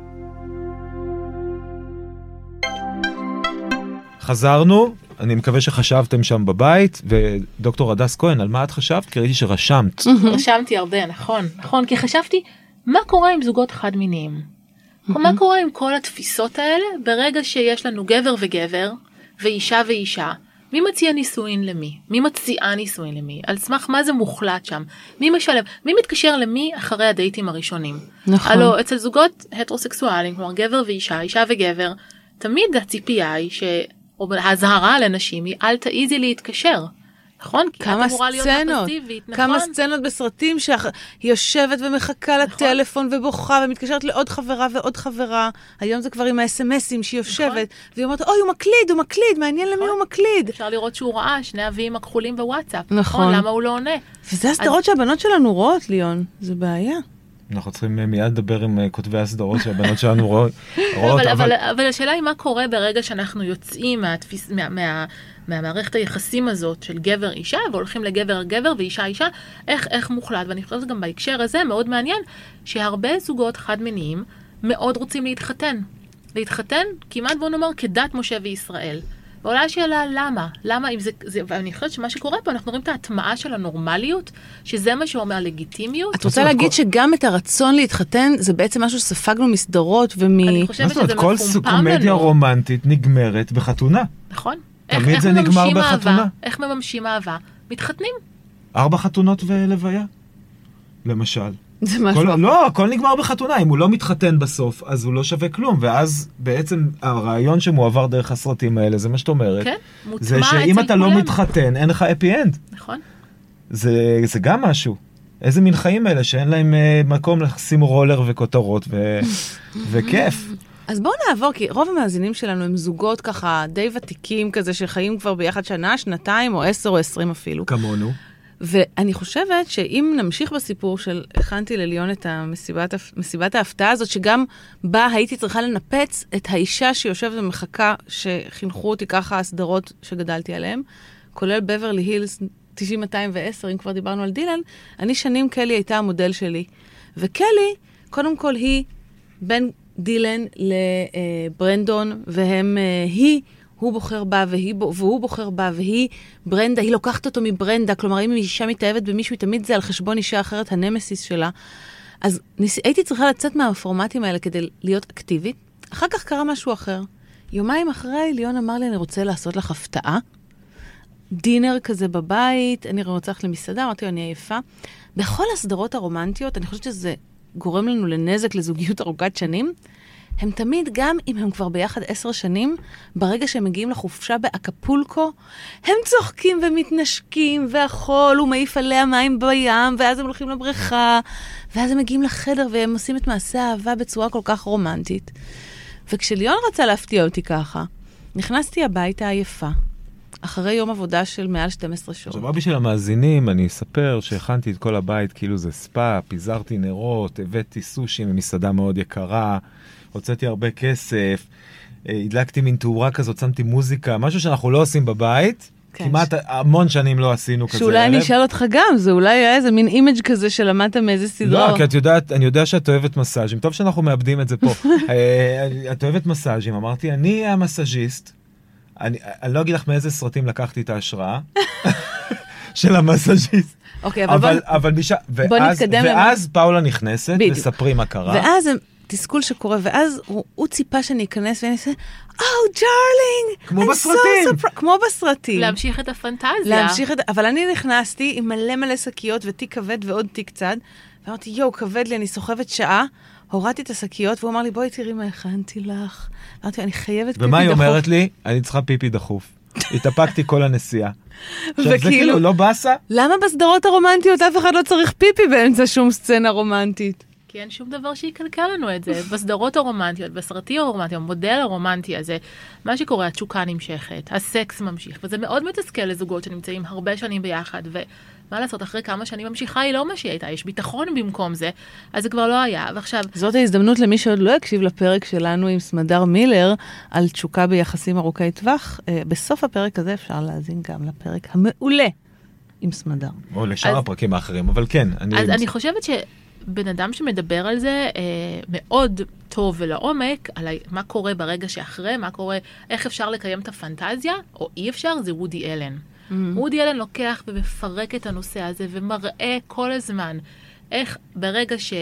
חזרנו, אני מקווה שחשבתם שם בבית, ודוקטור הדס כהן, על מה את חשבת? כי ראיתי שרשמת.
רשמתי הרבה, נכון, נכון, כי חשבתי, מה קורה עם זוגות חד מיניים? מה קורה עם כל התפיסות האלה ברגע שיש לנו גבר וגבר ואישה ואישה? מי מציע נישואין למי? מי מציעה נישואין למי? על סמך מה זה מוחלט שם? מי משלם? מי מתקשר למי אחרי הדייטים הראשונים?
נכון.
הלוא אצל זוגות הטרוסקסואליים, כלומר גבר ואישה, אישה וגבר, תמיד הציפייה היא ש... או ההזהרה לנשים היא אל תעיזי להתקשר. נכון?
כמה סצנות, כמה סצנות בסרטים שהיא יושבת ומחכה לטלפון ובוכה ומתקשרת לעוד חברה ועוד חברה. היום זה כבר עם ה-אס-אם-אסים שהיא יושבת, והיא אומרת, אוי, הוא מקליד, הוא מקליד, מעניין למי הוא מקליד.
אפשר לראות שהוא ראה שני אביים הכחולים בוואטסאפ.
נכון.
למה הוא לא עונה?
וזה הסדרות שהבנות שלנו רואות, ליאון. זה בעיה.
אנחנו צריכים מיד לדבר עם כותבי הסדרות שהבנות שלנו רואות.
אבל השאלה היא מה קורה ברגע שאנחנו יוצאים מה... מהמערכת היחסים הזאת של גבר אישה, והולכים לגבר גבר ואישה אישה, איך, איך מוחלט. ואני חושבת גם בהקשר הזה מאוד מעניין, שהרבה זוגות חד מיניים מאוד רוצים להתחתן. להתחתן, כמעט בוא נאמר, כדת משה וישראל. ועולה השאלה למה? למה אם זה, זה, ואני חושבת שמה שקורה פה, אנחנו רואים את ההטמעה של הנורמליות, שזה מה שאומר לגיטימיות.
את רוצה להגיד שגם את הרצון להתחתן, זה בעצם משהו שספגנו מסדרות ומ...
אני חושבת שזה מפומפם לנו.
כל קומדיה רומנטית נגמרת בחתונה.
נכון.
תמיד
איך,
זה
איך
נגמר בחתונה.
אהבה? איך מממשים אהבה? מתחתנים.
ארבע חתונות ולוויה, למשל.
זה משהו...
כל, לא, הכל נגמר בחתונה. אם הוא לא מתחתן בסוף, אז הוא לא שווה כלום. ואז בעצם הרעיון שמועבר דרך הסרטים האלה, זה מה שאת אומרת.
כן, מוטמע
זה שאם אתה לא מתחתן, אין לך אפי אנד.
נכון.
זה, זה גם משהו. איזה מין חיים אלה שאין להם uh, מקום לשים רולר וכותרות ו... וכיף.
אז בואו נעבור, כי רוב המאזינים שלנו הם זוגות ככה די ותיקים כזה, שחיים כבר ביחד שנה, שנתיים, או עשר או עשרים אפילו.
כמונו.
ואני חושבת שאם נמשיך בסיפור של, הכנתי לליון את המסיבת, מסיבת ההפתעה הזאת, שגם בה הייתי צריכה לנפץ את האישה שיושבת ומחכה, שחינכו אותי ככה הסדרות שגדלתי עליהן, כולל בברלי הילס תשעים מאתיים ועשר, אם כבר דיברנו על דילן, אני שנים קלי הייתה המודל שלי. וקלי, קודם כל היא בין דילן לברנדון, והם, היא, הוא בוחר בה, והיא, והוא בוחר בה, והיא ברנדה, היא לוקחת אותו מברנדה, כלומר, אם היא אישה מתאהבת במישהו, תמיד זה על חשבון אישה אחרת, הנמסיס שלה. אז ניס, הייתי צריכה לצאת מהפורמטים האלה כדי להיות אקטיבית. אחר כך קרה משהו אחר. יומיים אחרי, ליון אמר לי, אני רוצה לעשות לך הפתעה. דינר כזה בבית, אני רוצה ללכת למסעדה, אמרתי, אני עייפה. בכל הסדרות הרומנטיות, אני חושבת שזה גורם לנו לנזק, לזוגיות ארוכת שנים, הם תמיד, גם אם הם כבר ביחד עשר שנים, ברגע שהם מגיעים לחופשה באקפולקו, הם צוחקים ומתנשקים, והחול, הוא מעיף עליה מים בים, ואז הם הולכים לבריכה, ואז הם מגיעים לחדר, והם עושים את מעשה האהבה בצורה כל כך רומנטית. וכשליון רצה להפתיע אותי ככה, נכנסתי הביתה עייפה, אחרי יום עבודה של מעל שתים עשרה שעות.
עכשיו, בשביל המאזינים, אני אספר שהכנתי את כל הבית, כאילו זה ספה, פיזרתי נרות, הבאתי סושי ממסעדה מאוד יקרה, הוצאתי הרבה כסף, הדלקתי מין תאורה כזאת, שמתי מוזיקה, משהו שאנחנו לא עושים בבית, כן. כמעט המון שנים לא עשינו כזה.
שאולי אני אשאל אותך גם, זה אולי היה איזה מין אימג' כזה שלמדת מאיזה סדרה.
לא, כי את יודעת, אני יודע שאת אוהבת מסאז'ים, טוב שאנחנו מאבדים את זה פה. את אוהבת מסאז'ים, אמרתי, אני המסאז'יסט, אני, אני לא אגיד לך מאיזה סרטים לקחתי את ההשראה של המסאז'יסט.
אוקיי, אבל, אבל,
בוא, אבל בישה, ואז,
בוא נתקדם.
ואז למה... פאולה נכנסת, בדיוק. וספרי מה קרה.
ואז תסכול שקורה, ואז הוא, הוא ציפה שאני אכנס ואני אעשה, Oh, darling!
כמו בסרטים.
So כמו בסרטים.
להמשיך את הפנטזיה.
להמשיך את... אבל אני נכנסתי עם מלא מלא שקיות ותיק כבד ועוד תיק צד, ואמרתי, יו, כבד לי, אני סוחבת שעה, הורדתי את השקיות, והוא אמר לי, בואי תראי מה הכנתי לך. אמרתי, אני חייבת פיפי דחוף.
ומה היא אומרת לי? אני צריכה פיפי דחוף. התאפקתי כל הנסיעה. עכשיו זה כאילו לא בסה?
למה בסדרות הרומנטיות אף אחד לא צריך פיפי באמצע שום סצנה רומנטית?
כי אין שום דבר שיקלקל לנו את זה. בסדרות הרומנטיות, בסרטים הרומנטיים, המודל הרומנטי הזה, מה שקורה, התשוקה נמשכת, הסקס ממשיך, וזה מאוד מתסכל לזוגות שנמצאים הרבה שנים ביחד, ומה לעשות, אחרי כמה שנים ממשיכה היא לא מה שהיא הייתה, יש ביטחון במקום זה, אז זה כבר לא היה, ועכשיו... זאת
ההזדמנות למי שעוד לא יקשיב לפרק שלנו עם סמדר מילר, על תשוקה ביחסים ארוכי טווח, בסוף הפרק הזה אפשר להאזין גם לפרק המעולה עם סמדר.
או לשאר הפרקים האחרים, אבל כן.
אז אני חושבת ש... בן אדם שמדבר על זה אה, מאוד טוב ולעומק, על מה קורה ברגע שאחרי, מה קורה, איך אפשר לקיים את הפנטזיה, או אי אפשר, זה וודי אלן. Mm-hmm. וודי אלן לוקח ומפרק את הנושא הזה, ומראה כל הזמן איך ברגע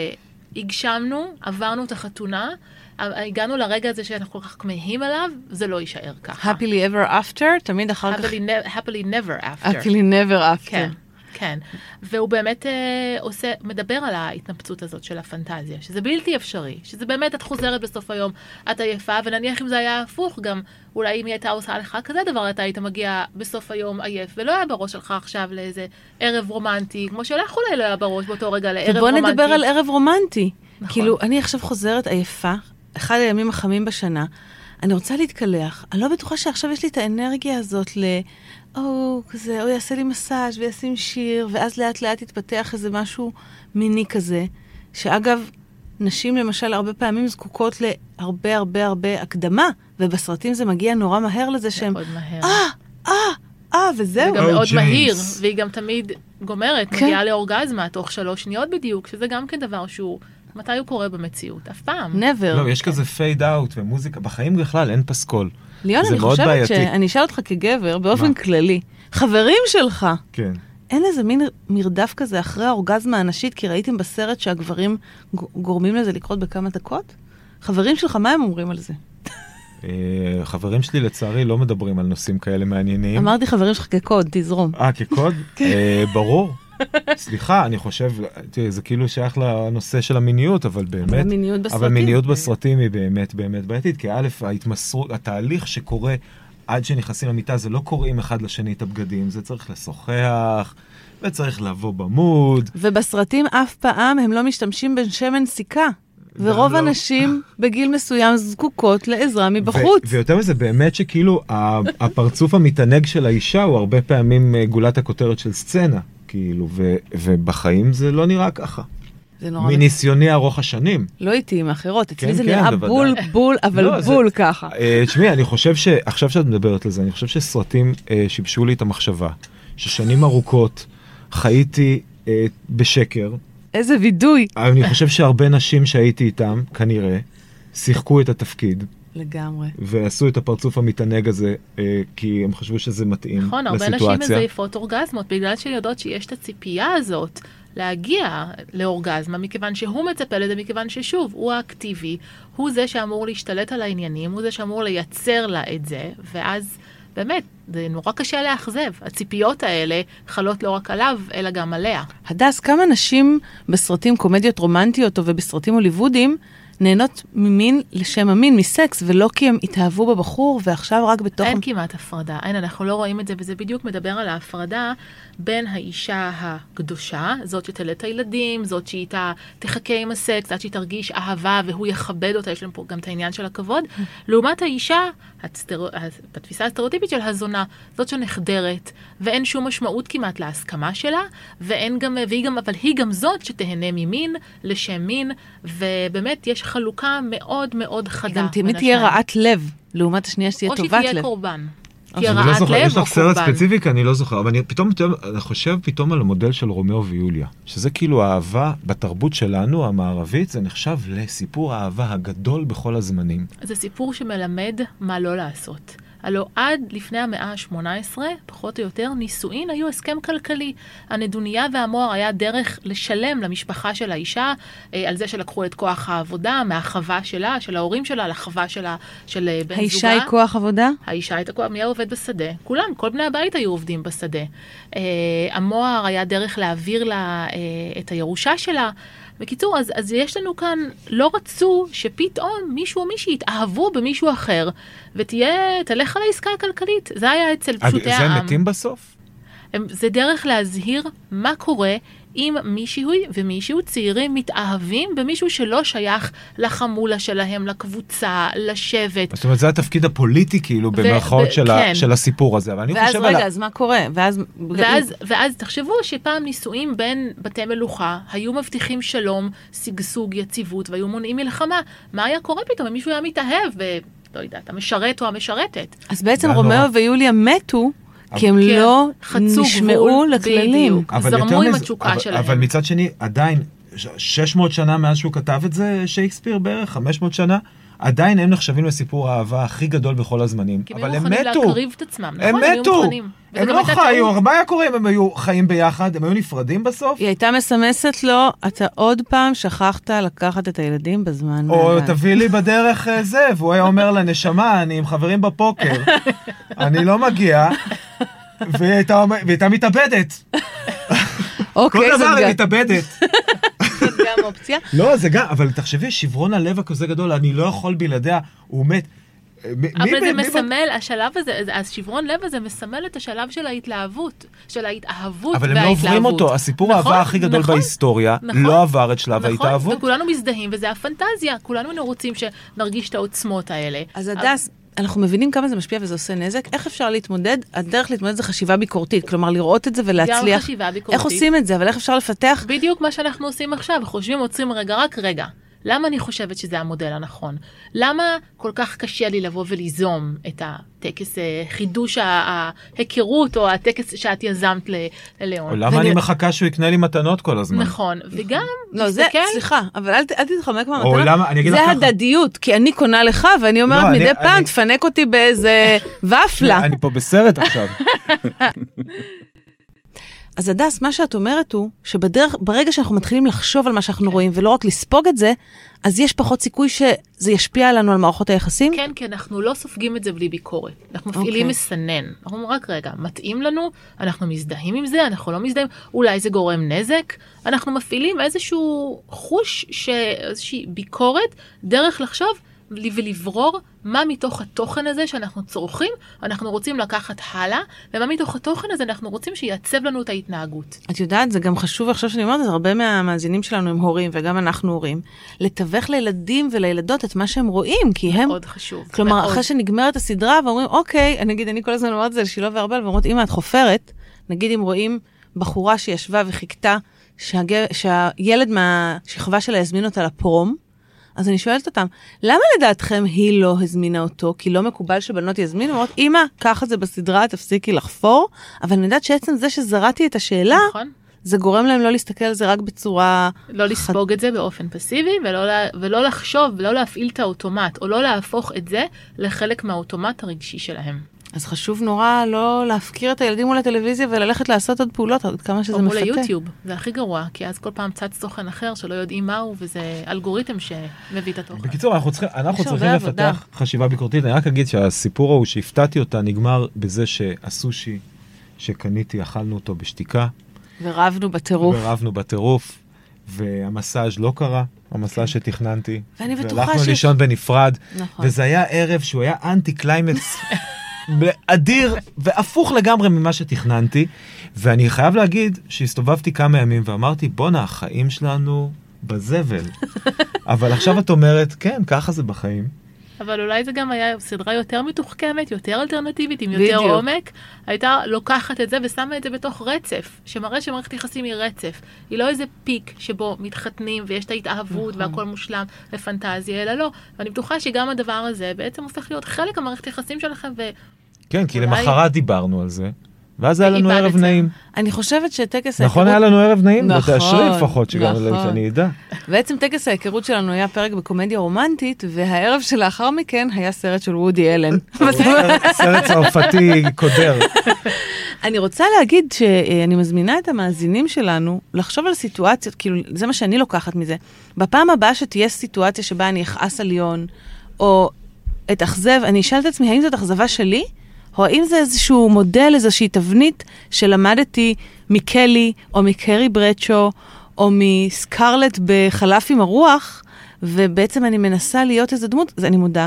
הגשמנו, עברנו את החתונה, הגענו לרגע הזה שאנחנו כל כך כמהים עליו, זה לא יישאר ככה.
happily ever after, תמיד אחר כך...
happily never after.
happily never after.
כן. כן, והוא באמת אה, עושה, מדבר על ההתנפצות הזאת של הפנטזיה, שזה בלתי אפשרי, שזה באמת את חוזרת בסוף היום, את עייפה, ונניח אם זה היה הפוך גם, אולי אם היא הייתה עושה לך כזה דבר, אתה היית מגיע בסוף היום עייף, ולא היה בראש שלך עכשיו לאיזה ערב רומנטי, כמו שלך אולי לא היה בראש באותו רגע לערב
ובוא
רומנטי.
ובוא נדבר על ערב רומנטי.
נכון.
כאילו, אני עכשיו חוזרת עייפה, אחד הימים החמים בשנה, אני רוצה להתקלח, אני לא בטוחה שעכשיו יש לי את האנרגיה הזאת ל... או, כזה, או יעשה לי מסאז' וישים שיר, ואז לאט לאט יתפתח איזה משהו מיני כזה, שאגב, נשים למשל הרבה פעמים זקוקות להרבה הרבה הרבה הקדמה, ובסרטים זה מגיע נורא מהר לזה שהם,
מאוד מהר.
אה, אה, אה, וזהו.
זה גם
Oh,
מאוד
James.
מהיר, והיא גם תמיד גומרת,
כן.
מגיעה לאורגזמה, תוך שלוש שניות בדיוק, שזה גם כן דבר שהוא, מתי הוא קורה במציאות? אף פעם.
never.
לא, יש כזה פייד אאוט ומוזיקה, בחיים בכלל אין פסקול.
ליאון,
זה
אני
מאוד
חושבת
בעייתי.
שאני אשאל אותך כגבר, באופן
מה?
כללי, חברים שלך,
כן.
אין איזה מין מרדף כזה אחרי האורגזמה הנשית, כי ראיתם בסרט שהגברים גורמים לזה לקרות בכמה דקות? חברים שלך, מה הם אומרים על זה?
אה, חברים שלי לצערי לא מדברים על נושאים כאלה מעניינים.
אמרתי חברים שלך כקוד, תזרום.
אה, כקוד? אה, ברור. סליחה, אני חושב, תראי, זה כאילו שייך לנושא של המיניות, אבל באמת...
אבל מיניות בסרטים.
אבל מיניות בסרטים היא באמת באמת בעייתית, כי א', ההתמסרות, התהליך שקורה עד שנכנסים למיטה, זה לא קוראים אחד לשני את הבגדים, זה צריך לשוחח, וצריך לבוא במוד.
ובסרטים אף פעם הם לא משתמשים בשמן סיכה. ורוב
לא.
הנשים בגיל מסוים זקוקות לעזרה מבחוץ.
ו- ויותר מזה, באמת שכאילו הפרצוף המתענג של האישה הוא הרבה פעמים גולת הכותרת של סצנה, כאילו, ו- ובחיים זה לא נראה ככה.
זה נורא...
מניסיוני ארוך השנים.
לא איתי עם האחרות, אצלי
כן,
זה
כן,
נראה
בוודאי.
בול, בול, אבל
לא,
בול
זה-
ככה.
אה, תשמעי, אני חושב ש... עכשיו שאת מדברת על זה, אני חושב שסרטים אה, שיבשו לי את המחשבה, ששנים ארוכות חייתי אה, בשקר.
איזה וידוי.
אני חושב שהרבה נשים שהייתי איתם, כנראה, שיחקו את התפקיד,
לגמרי.
ועשו את הפרצוף המתענג הזה, אה, כי הם חשבו שזה מתאים
נכון, הרבה נשים
לסיטואציה.
מזייפות אורגזמות, בגלל שיודעות שיש את הציפייה הזאת להגיע לאורגזמה, מכיוון שהוא מצפה לזה, מכיוון ששוב, הוא האקטיבי, הוא זה שאמור להשתלט על העניינים, הוא זה שאמור לייצר לה את זה, ואז באמת, זה נורא קשה לאכזב. הציפיות האלה חלות לא רק עליו, אלא גם עליה.
הדס, כמה נשים בסרטים קומדיות רומנטיות או ובסרטים הוליוודיים נהנות ממין לשם המין, מסקס, ולא כי הם התאהבו בבחור, ועכשיו רק בתוך...
אין כמעט הפרדה. אין, אנחנו לא רואים את זה, וזה בדיוק מדבר על ההפרדה בין האישה הקדושה, זאת שתלד את הילדים, זאת שהיא תחכה עם הסקס, עד שהיא תרגיש אהבה, והוא יכבד אותה, יש להם פה גם את העניין של הכבוד, לעומת האישה, הסטר... בתפיסה הסטריאוטיפית של הזונה, זאת שנחדרת, ואין שום משמעות כמעט להסכמה שלה, ואין גם, והיא גם, אבל היא גם זאת שתהנה ממין, לשם מין, ובאמת יש חלוקה מאוד מאוד חדה.
גם תמיד תהיה רעת לב, לעומת השנייה שתהיה טובת לב.
או שתהיה קורבן. תהיה
אני לא
רעת
זוכר,
לב
יש
או
לך סרט
קורבן.
ספציפי, כי אני לא זוכר, אבל אני פתאום, פתאום, אני חושב פתאום על המודל של רומאו ויוליה, שזה כאילו האהבה בתרבות שלנו, המערבית, זה נחשב לסיפור האהבה הגדול בכל הזמנים.
זה סיפור שמלמד מה לא לעשות. הלוא עד לפני המאה ה-שמונה עשרה, פחות או יותר, נישואין היו הסכם כלכלי. הנדוניה והמוהר היה דרך לשלם למשפחה של האישה, אה, על זה שלקחו את כוח העבודה, מהחווה שלה, של ההורים שלה, לחווה שלה, של אה, בן
האישה
זוגה.
היא כוח עבודה?
האישה הייתה כוח, מי היה עובד בשדה? כולם, כל בני הבית היו עובדים בשדה. אה, המוהר היה דרך להעביר לה אה, את הירושה שלה. בקיצור, אז, אז יש לנו כאן, לא רצו שפתאום מישהו או מישהי יתאהבו במישהו אחר, ותהיה, תלך על העסקה הכלכלית. זה היה אצל פשוטי העם.
זה מתים בסוף?
זה דרך להזהיר מה קורה אם מישהו ומישהו צעירים מתאהבים במישהו שלא שייך לחמולה שלהם, לקבוצה, לשבט.
זאת אומרת, זה התפקיד הפוליטי, כאילו, במרכאות של,
כן.
ה, של הסיפור הזה. אבל אני
ואז
חושב
רגע,
על...
אז מה קורה? ואז...
ואז, ואז תחשבו שפעם נישואים בין בתי מלוכה, היו מבטיחים שלום, סגסוג, יציבות, והיו מונעים מלחמה. מה היה קורה פתאום? אם מישהו היה מתאהב, ולא יודעת, המשרת או המשרתת.
אז בעצם
זה
רומאו
נורא.
ויוליה מתו, כי הם
כן,
לא
חצו
נשמעו
גבול,
לכללים.
בדיוק.
אבל
זרמו
יותר
עם
מזה-
התשוקה
אבל-
שלהם.
אבל מצד שני, עדיין, ש- שש מאות שנה מאז שהוא כתב את זה, שייקספיר בערך, חמש מאות שנה, עדיין הם נחשבים לסיפור האהבה הכי גדול בכל הזמנים. אבל הם מתו.
כי הם היו מוכנים להקריב את עצמם, נכון?
הם מתו. הם לא חיו, מה היה קורה אם הם היו חיים ביחד? הם היו נפרדים בסוף?
היא הייתה מסמסת לו, אתה עוד פעם שכחת לקחת את הילדים בזמן.
או תביא לי בדרך זה, והוא היה אומר לה, נשמה, אני עם חברים בפוקר, אני לא מגיע, והיא הייתה מתאבדת. כל דבר היא מתאבדת.
זאת גם אופציה.
לא, זה גם, אבל תחשבי, שברון הלב הכזה גדול, אני לא יכול בלעדיה, הוא מת.
אבל זה מסמל, השלב הזה, אז שברון לב הזה מסמל את השלב של ההתלהבות, של ההתאהבות וההתלהבות.
אבל הם לא עוברים אותו, הסיפור האהבה הכי גדול בהיסטוריה לא עבר את שלב ההתאהבות.
נכון, וכולנו מזדהים, וזה הפנטזיה, כולנו רוצים שנרגיש את העוצמות האלה.
אז הדס, אנחנו מבינים כמה זה משפיע וזה עושה נזק, איך אפשר להתמודד? הדרך להתמודד זה חשיבה ביקורתית, כלומר לראות את זה ולהצליח.
גם חשיבה ביקורתית.
איך עושים את זה, אבל איך אפשר לפתח?
בדיוק מה שאנחנו עושים עכשיו, חושבים, עוצרים רגע, רק רגע. למה אני חושבת שזה המודל הנכון? למה כל כך קשה לי לבוא וליזום את הטקס חידוש ההיכרות או הטקס שאת יזמת לליאון?
או למה אני מחכה שהוא יקנה לי מתנות כל הזמן?
נכון, וגם
לא, זה, סליחה, אבל אל תתחמק מהמתנות. זה הדדיות, כי אני קונה לך ואני אומרת מדי פעם, תפנק אותי באיזה ופלה.
אני פה בסרט עכשיו.
אז הדס, מה שאת אומרת הוא, שבדרך, ברגע שאנחנו מתחילים לחשוב על מה שאנחנו רואים, ולא רק לספוג את זה, אז יש פחות סיכוי שזה ישפיע עלינו על מערכות היחסים?
כן, כי אנחנו לא סופגים את זה בלי ביקורת. אנחנו מפעילים מסנן. אנחנו אומרים, רק רגע, מתאים לנו, אנחנו מזדהים עם זה, אנחנו לא מזדהים, אולי זה גורם נזק, אנחנו מפעילים איזשהו חוש, איזושהי ביקורת, דרך לחשוב, ולברור מה מתוך התוכן הזה שאנחנו צורכים, אנחנו רוצים לקחת הלאה, ומה מתוך התוכן הזה אנחנו רוצים שיעצב לנו את ההתנהגות.
את יודעת, זה גם חשוב, עכשיו שאני אומרת, הרבה מהמאזינים שלנו הם הורים, וגם אנחנו הורים, לתווך לילדים ולילדות את מה שהם רואים, כי הם...
מאוד חשוב.
כלומר,
מאוד.
אחרי שנגמרת הסדרה, ואומרים, אוקיי, אני אגיד, אני כל הזמן אומרת את זה לשילוב וארבל, ואומרות, אמא, את חופרת, נגיד אם רואים בחורה שישבה וחיכתה, שהג... שהילד מהשכבה שלה יזמין אותה לפרום, אז אני שואלת אותם, למה לדעתכם היא לא הזמינה אותו? כי לא מקובל שבנות יזמינו? אומרות, אמא, ככה זה בסדרה, תפסיקי לחפור, אבל אני יודעת שעצם זה שזרעתי את השאלה,
נכון.
זה גורם להם לא להסתכל על זה רק בצורה...
לא לספוג את זה באופן פסיבי, ולא, ולא לחשוב, ולא להפעיל את האוטומט, או לא להפוך את זה לחלק מהאוטומט הרגשי שלהם.
אז חשוב נורא לא להפקיר את הילדים מול הטלוויזיה וללכת לעשות עוד פעולות, עד כמה שזה מפתה.
או מול היוטיוב, זה הכי גרוע, כי אז כל פעם צץ תוכן אחר שלא יודעים מהו, וזה אלגוריתם שמביא את התוכן.
בקיצור, אנחנו צריכים, אנחנו צריכים לפתח חשיבה ביקורתית. אני רק אגיד שהסיפור ההוא שהפתעתי אותה נגמר בזה שהסושי שקניתי, אכלנו אותו בשתיקה.
ורבנו בטירוף.
ורבנו בטירוף, והמסאז' לא קרה, המסאז' שתכננתי.
ואני בטוחה ש...
והלכנו לישון בנפרד,
נכון.
וזה היה ערב שהוא היה אנטי קליימקס אדיר והפוך לגמרי ממה שתכננתי, ואני חייב להגיד שהסתובבתי כמה ימים ואמרתי, בונה, החיים שלנו בזבל. אבל עכשיו את אומרת, כן, ככה זה בחיים.
אבל אולי זה גם היה סדרה יותר מתוחכמת, יותר אלטרנטיבית, עם יותר עומק, הייתה לוקחת את זה ושמה את זה בתוך רצף, שמראה שמערכת יחסים היא רצף. היא לא איזה פיק שבו מתחתנים ויש את ההתאהבות והכל מושלם ופנטזיה, אלא לא. ואני בטוחה שגם הדבר הזה בעצם הופך להיות חלק מהמערכת יחסים שלכם. ו...
כן, כי למחרת דיברנו על זה. ואז היה לנו ערב נעים.
אני חושבת שטקס
נכון, היה לנו ערב נעים, ותאשרי לפחות שגם אני אדע.
בעצם טקס ההיכרות שלנו היה פרק בקומדיה רומנטית, והערב שלאחר מכן היה סרט של וודי אלן.
סרט צרפתי קודר.
אני רוצה להגיד שאני מזמינה את המאזינים שלנו לחשוב על סיטואציות, כאילו זה מה שאני לוקחת מזה. בפעם הבאה שתהיה סיטואציה שבה אני אכעס על ליאון, או אתאכזב, אני אשאל את עצמי, האם זאת אכזבה שלי? או האם זה איזשהו מודל, איזושהי תבנית שלמדתי מקלי, או מקרי ברצ'ו, או מסקרלט בחלף עם הרוח, ובעצם אני מנסה להיות איזו דמות, אז אני מודה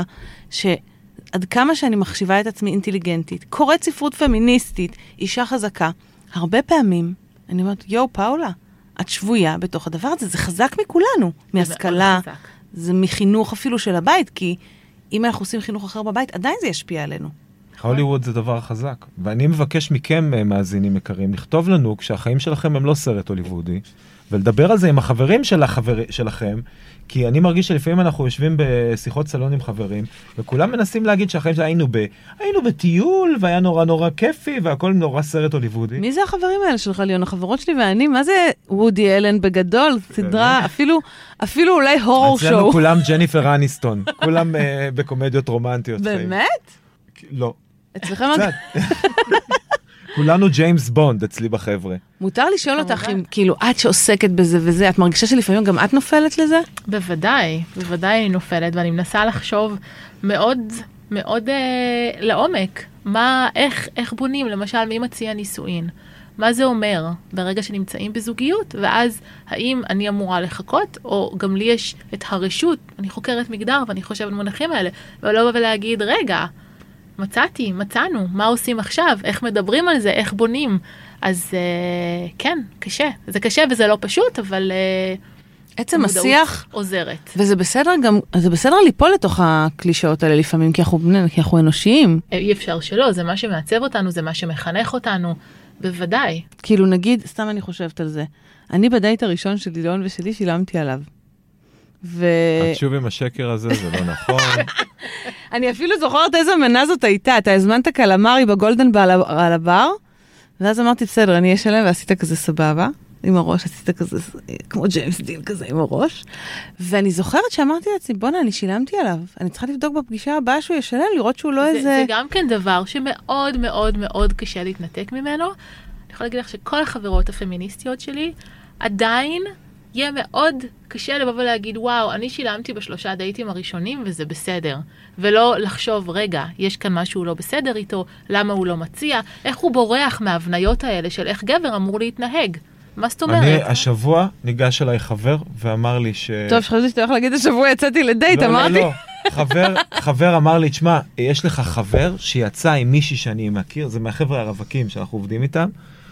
שעד כמה שאני מחשיבה את עצמי אינטליגנטית, קוראת ספרות פמיניסטית, אישה חזקה, הרבה פעמים אני אומרת, יו, פאולה, את שבויה בתוך הדבר הזה, זה חזק מכולנו, מהשכלה, זה מחינוך אפילו של הבית, כי אם אנחנו עושים חינוך אחר בבית, עדיין זה ישפיע עלינו.
הוליווד זה דבר חזק, ואני מבקש מכם, מאזינים יקרים, לכתוב לנו, כשהחיים שלכם הם לא סרט הוליוודי, ולדבר על זה עם החברים של החבר... שלכם, כי אני מרגיש שלפעמים אנחנו יושבים בשיחות סלון עם חברים, וכולם מנסים להגיד שהחיים שלנו היינו, ב... היינו בטיול, והיה נורא נורא כיפי, והכל נורא סרט הוליוודי.
מי זה החברים האלה שלך, ליון? החברות שלי ואני, מה זה וודי אלן בגדול? סדרה, אפילו, אפילו אולי הורור שואו.
אצלנו כולם ג'ניפר אניסטון, כולם uh, בקומדיות רומנטיות.
באמת?
לא.
אצלכם...
כולנו ג'יימס בונד אצלי בחבר'ה.
מותר לשאול אותך אם, כאילו, את שעוסקת בזה וזה, את מרגישה שלפעמים גם את נופלת לזה?
בוודאי, בוודאי אני נופלת, ואני מנסה לחשוב מאוד, מאוד אה, לעומק, מה, איך, איך בונים, למשל, מי מציע נישואין? מה זה אומר ברגע שנמצאים בזוגיות, ואז האם אני אמורה לחכות, או גם לי יש את הרשות, אני חוקרת מגדר, ואני חושבת במונחים האלה, ולא בא ולהגיד, רגע, מצאתי, מצאנו, מה עושים עכשיו, איך מדברים על זה, איך בונים. אז אה, כן, קשה. זה קשה וזה לא פשוט, אבל אה,
עצם השיח
עוזרת.
וזה בסדר גם, זה בסדר ליפול לתוך הקלישאות האלה לפעמים, כי אנחנו, כי אנחנו אנושיים.
אי אפשר שלא, זה מה שמעצב אותנו, זה מה שמחנך אותנו, בוודאי.
כאילו נגיד, סתם אני חושבת על זה, אני בדייט הראשון של ליאון ושלי שילמתי עליו. ו...
את שוב עם השקר הזה, זה לא נכון.
אני אפילו זוכרת איזה מנה זאת הייתה, אתה הזמנת קלמרי בגולדן על הבר, ואז אמרתי, בסדר, אני אשלם, ועשית כזה סבבה, עם הראש, עשית כזה, כמו ג'יימס דין כזה עם הראש, ואני זוכרת שאמרתי לעצמי, בונה, אני שילמתי עליו, אני צריכה לבדוק בפגישה הבאה שהוא ישלם, לראות שהוא לא
זה,
איזה...
זה גם כן דבר שמאוד מאוד מאוד קשה להתנתק ממנו. אני יכולה להגיד לך שכל החברות הפמיניסטיות שלי, עדיין יהיה מאוד קשה לבוא ולהגיד, וואו, אני שילמתי בשלושה דייטים הראשונים, וזה בסדר. ולא לחשוב, רגע, יש כאן משהו לא בסדר איתו, למה הוא לא מציע, איך הוא בורח מהבניות האלה של איך גבר אמור להתנהג. מה זאת אומרת?
אני השבוע ניגש אליי חבר ואמר לי ש...
טוב, שחשבתי שאתה יכול להגיד, השבוע יצאתי לדייט,
לא,
אמרתי.
לא, לא. חבר, חבר אמר לי, תשמע, יש לך חבר שיצא עם מישהי שאני מכיר, זה מהחבר'ה הרווקים שאנחנו עובדים איתם,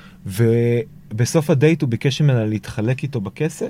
ובסוף הדייט הוא ביקש ממנה להתחלק איתו בכסף,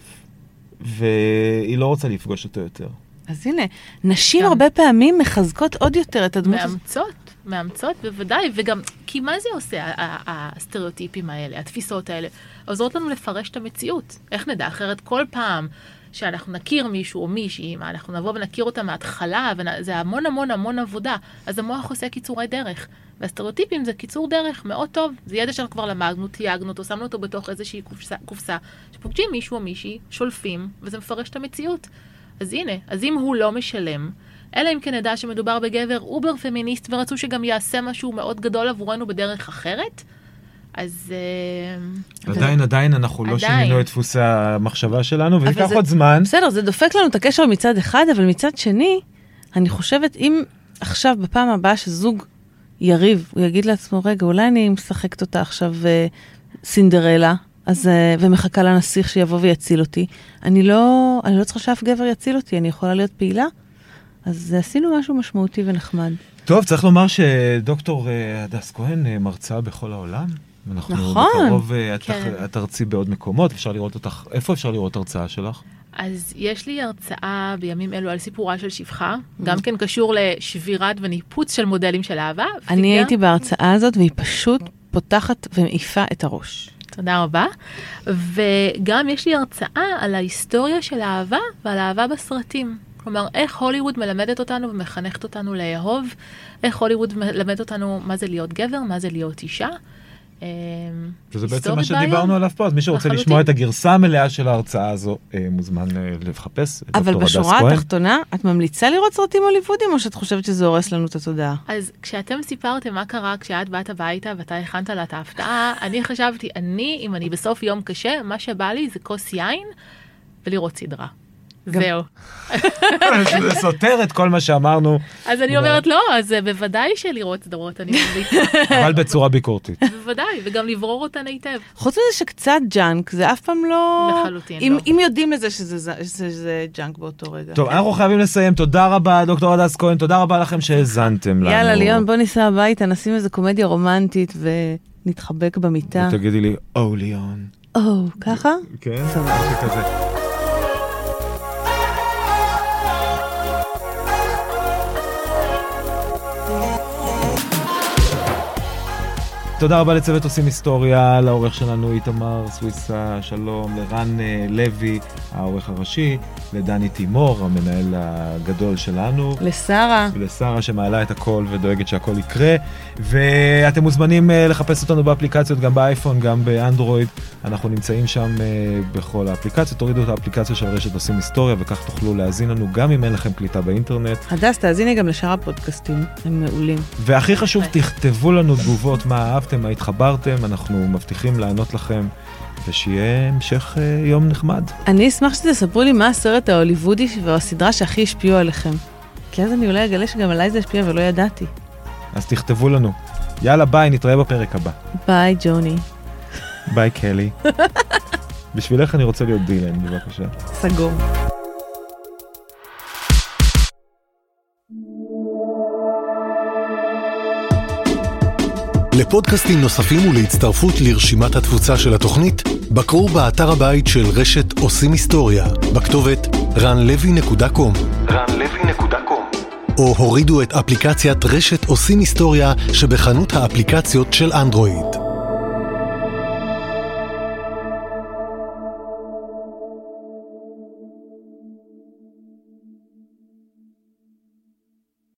והיא לא רוצה לפגוש אותו יותר.
אז הנה, נשים הרבה פעמים מחזקות עוד יותר את הדמות.
מאמצות, מאמצות בוודאי, וגם, כי מה זה עושה, הסטריאוטיפים האלה, התפיסות האלה, עוזרות לנו לפרש את המציאות. איך נדע? אחרת כל פעם שאנחנו נכיר מישהו או מישהי, אנחנו נבוא ונכיר אותה מההתחלה, וזה המון המון המון עבודה, אז המוח עושה קיצורי דרך. והסטריאוטיפים זה קיצור דרך מאוד טוב. זה ידע שאנחנו כבר למדנו, תייגנו אותו, שמנו אותו בתוך איזושהי קופסה, קופסה שפוגשים מישהו או מישהי, שולפים, וזה מפרש את המציאות. אז הנה, אז אם הוא לא משלם, אלא אם כן נדע שמדובר בגבר אובר פמיניסט, ורצו שגם יעשה משהו מאוד גדול עבורנו בדרך אחרת, אז...
עדיין, עדיין אנחנו לא שינינו את דפוסי המחשבה שלנו, וזה ייקח עוד זמן.
בסדר, זה דופק לנו את הקשר מצד אחד, אבל מצד שני, אני חושבת, אם עכשיו, בפעם הבאה שזוג יריב, הוא יגיד לעצמו, רגע, אולי אני משחקת אותה עכשיו סינדרלה, אז, ומחכה לנסיך שיבוא ויציל אותי. אני לא, אני לא צריכה שאף גבר יציל אותי, אני יכולה להיות פעילה. אז עשינו משהו משמעותי ונחמד.
טוב, צריך לומר שדוקטור הדס כהן מרצה בכל העולם. אנחנו
נכון.
בקרוב
כן.
את תרצי בעוד מקומות, אפשר לראות אותך, איפה אפשר לראות הרצאה שלך?
אז יש לי הרצאה בימים אלו על סיפורה של שפחה, גם כן קשור לשבירת וניפוץ של מודלים של אהבה.
אני
וגם...
הייתי בהרצאה הזאת, והיא פשוט פותחת ומעיפה את הראש.
תודה רבה. וגם יש לי הרצאה על ההיסטוריה של האהבה ועל האהבה בסרטים. כלומר, איך הוליווד מלמדת אותנו ומחנכת אותנו לאהוב, איך הוליווד מלמדת אותנו מה זה להיות גבר, מה זה להיות אישה.
וזה בעצם מה שדיברנו עליו פה, אז מי שרוצה לשמוע את הגרסה המלאה של ההרצאה הזו, מוזמן לחפש.
אבל בשורה התחתונה, את ממליצה לראות סרטים הוליוודיים, או שאת חושבת שזה הורס לנו את התודעה?
אז כשאתם סיפרתם מה קרה כשאת באת הביתה ואתה הכנת לה את ההפתעה, אני חשבתי, אני, אם אני בסוף יום קשה, מה שבא לי זה כוס יין ולראות סדרה. זהו.
זה סותר את כל מה שאמרנו.
אז אני אומרת לא, אז בוודאי שלראות סדרות אני ממליצה.
אבל בצורה ביקורתית.
בוודאי, וגם לברור אותן היטב.
חוץ מזה שקצת ג'אנק, זה אף פעם לא...
לחלוטין לא.
אם יודעים לזה שזה ג'אנק באותו רגע.
טוב, אנחנו חייבים לסיים. תודה רבה, דוקטור הדס כהן, תודה רבה לכם שהזנתם לנו.
יאללה, ליאון, בוא ניסע הביתה, נשים איזה קומדיה רומנטית ונתחבק במיטה.
ותגידי לי, או, ליאון.
או, ככה?
כן, משהו כזה. תודה רבה לצוות עושים היסטוריה, לעורך שלנו איתמר סוויסה, שלום, לרן לוי, העורך הראשי, לדני תימור, המנהל הגדול שלנו.
לשרה.
ולשרה שמעלה את הכל ודואגת שהכל יקרה. ואתם מוזמנים לחפש אותנו באפליקציות, גם באייפון, גם באנדרואיד. אנחנו נמצאים שם בכל האפליקציות. תורידו את האפליקציה של רשת עושים היסטוריה, וכך תוכלו להזין לנו גם אם אין לכם קליטה באינטרנט.
הדס, תאזיני גם לשאר הפודקאסטים, הם מעולים.
והכי חשוב, תכתבו לנו תגובות, מה אהבתם, מה התחברתם, אנחנו מבטיחים לענות לכם, ושיהיה המשך יום נחמד.
אני אשמח שתספרו לי מה הסרט ההוליוודי והסדרה שהכי השפיעו עליכם. כי אז אני אולי אגלה שגם עליי זה השפיע ולא ידעתי.
אז תכתבו לנו. יאללה, ביי, נתראה בפרק הבא.
ביי, ג'וני.
ביי, קלי. בשבילך אני רוצה להיות דילן, בבקשה.
סגור.
לפודקאסטים נוספים ולהצטרפות לרשימת התפוצה של התוכנית, בקרו באתר הבית של רשת עושים היסטוריה, בכתובת רן לוי נקודה קום רן לוי נקודה קום או הורידו את אפליקציית רשת עושים היסטוריה שבחנות האפליקציות של אנדרואיד.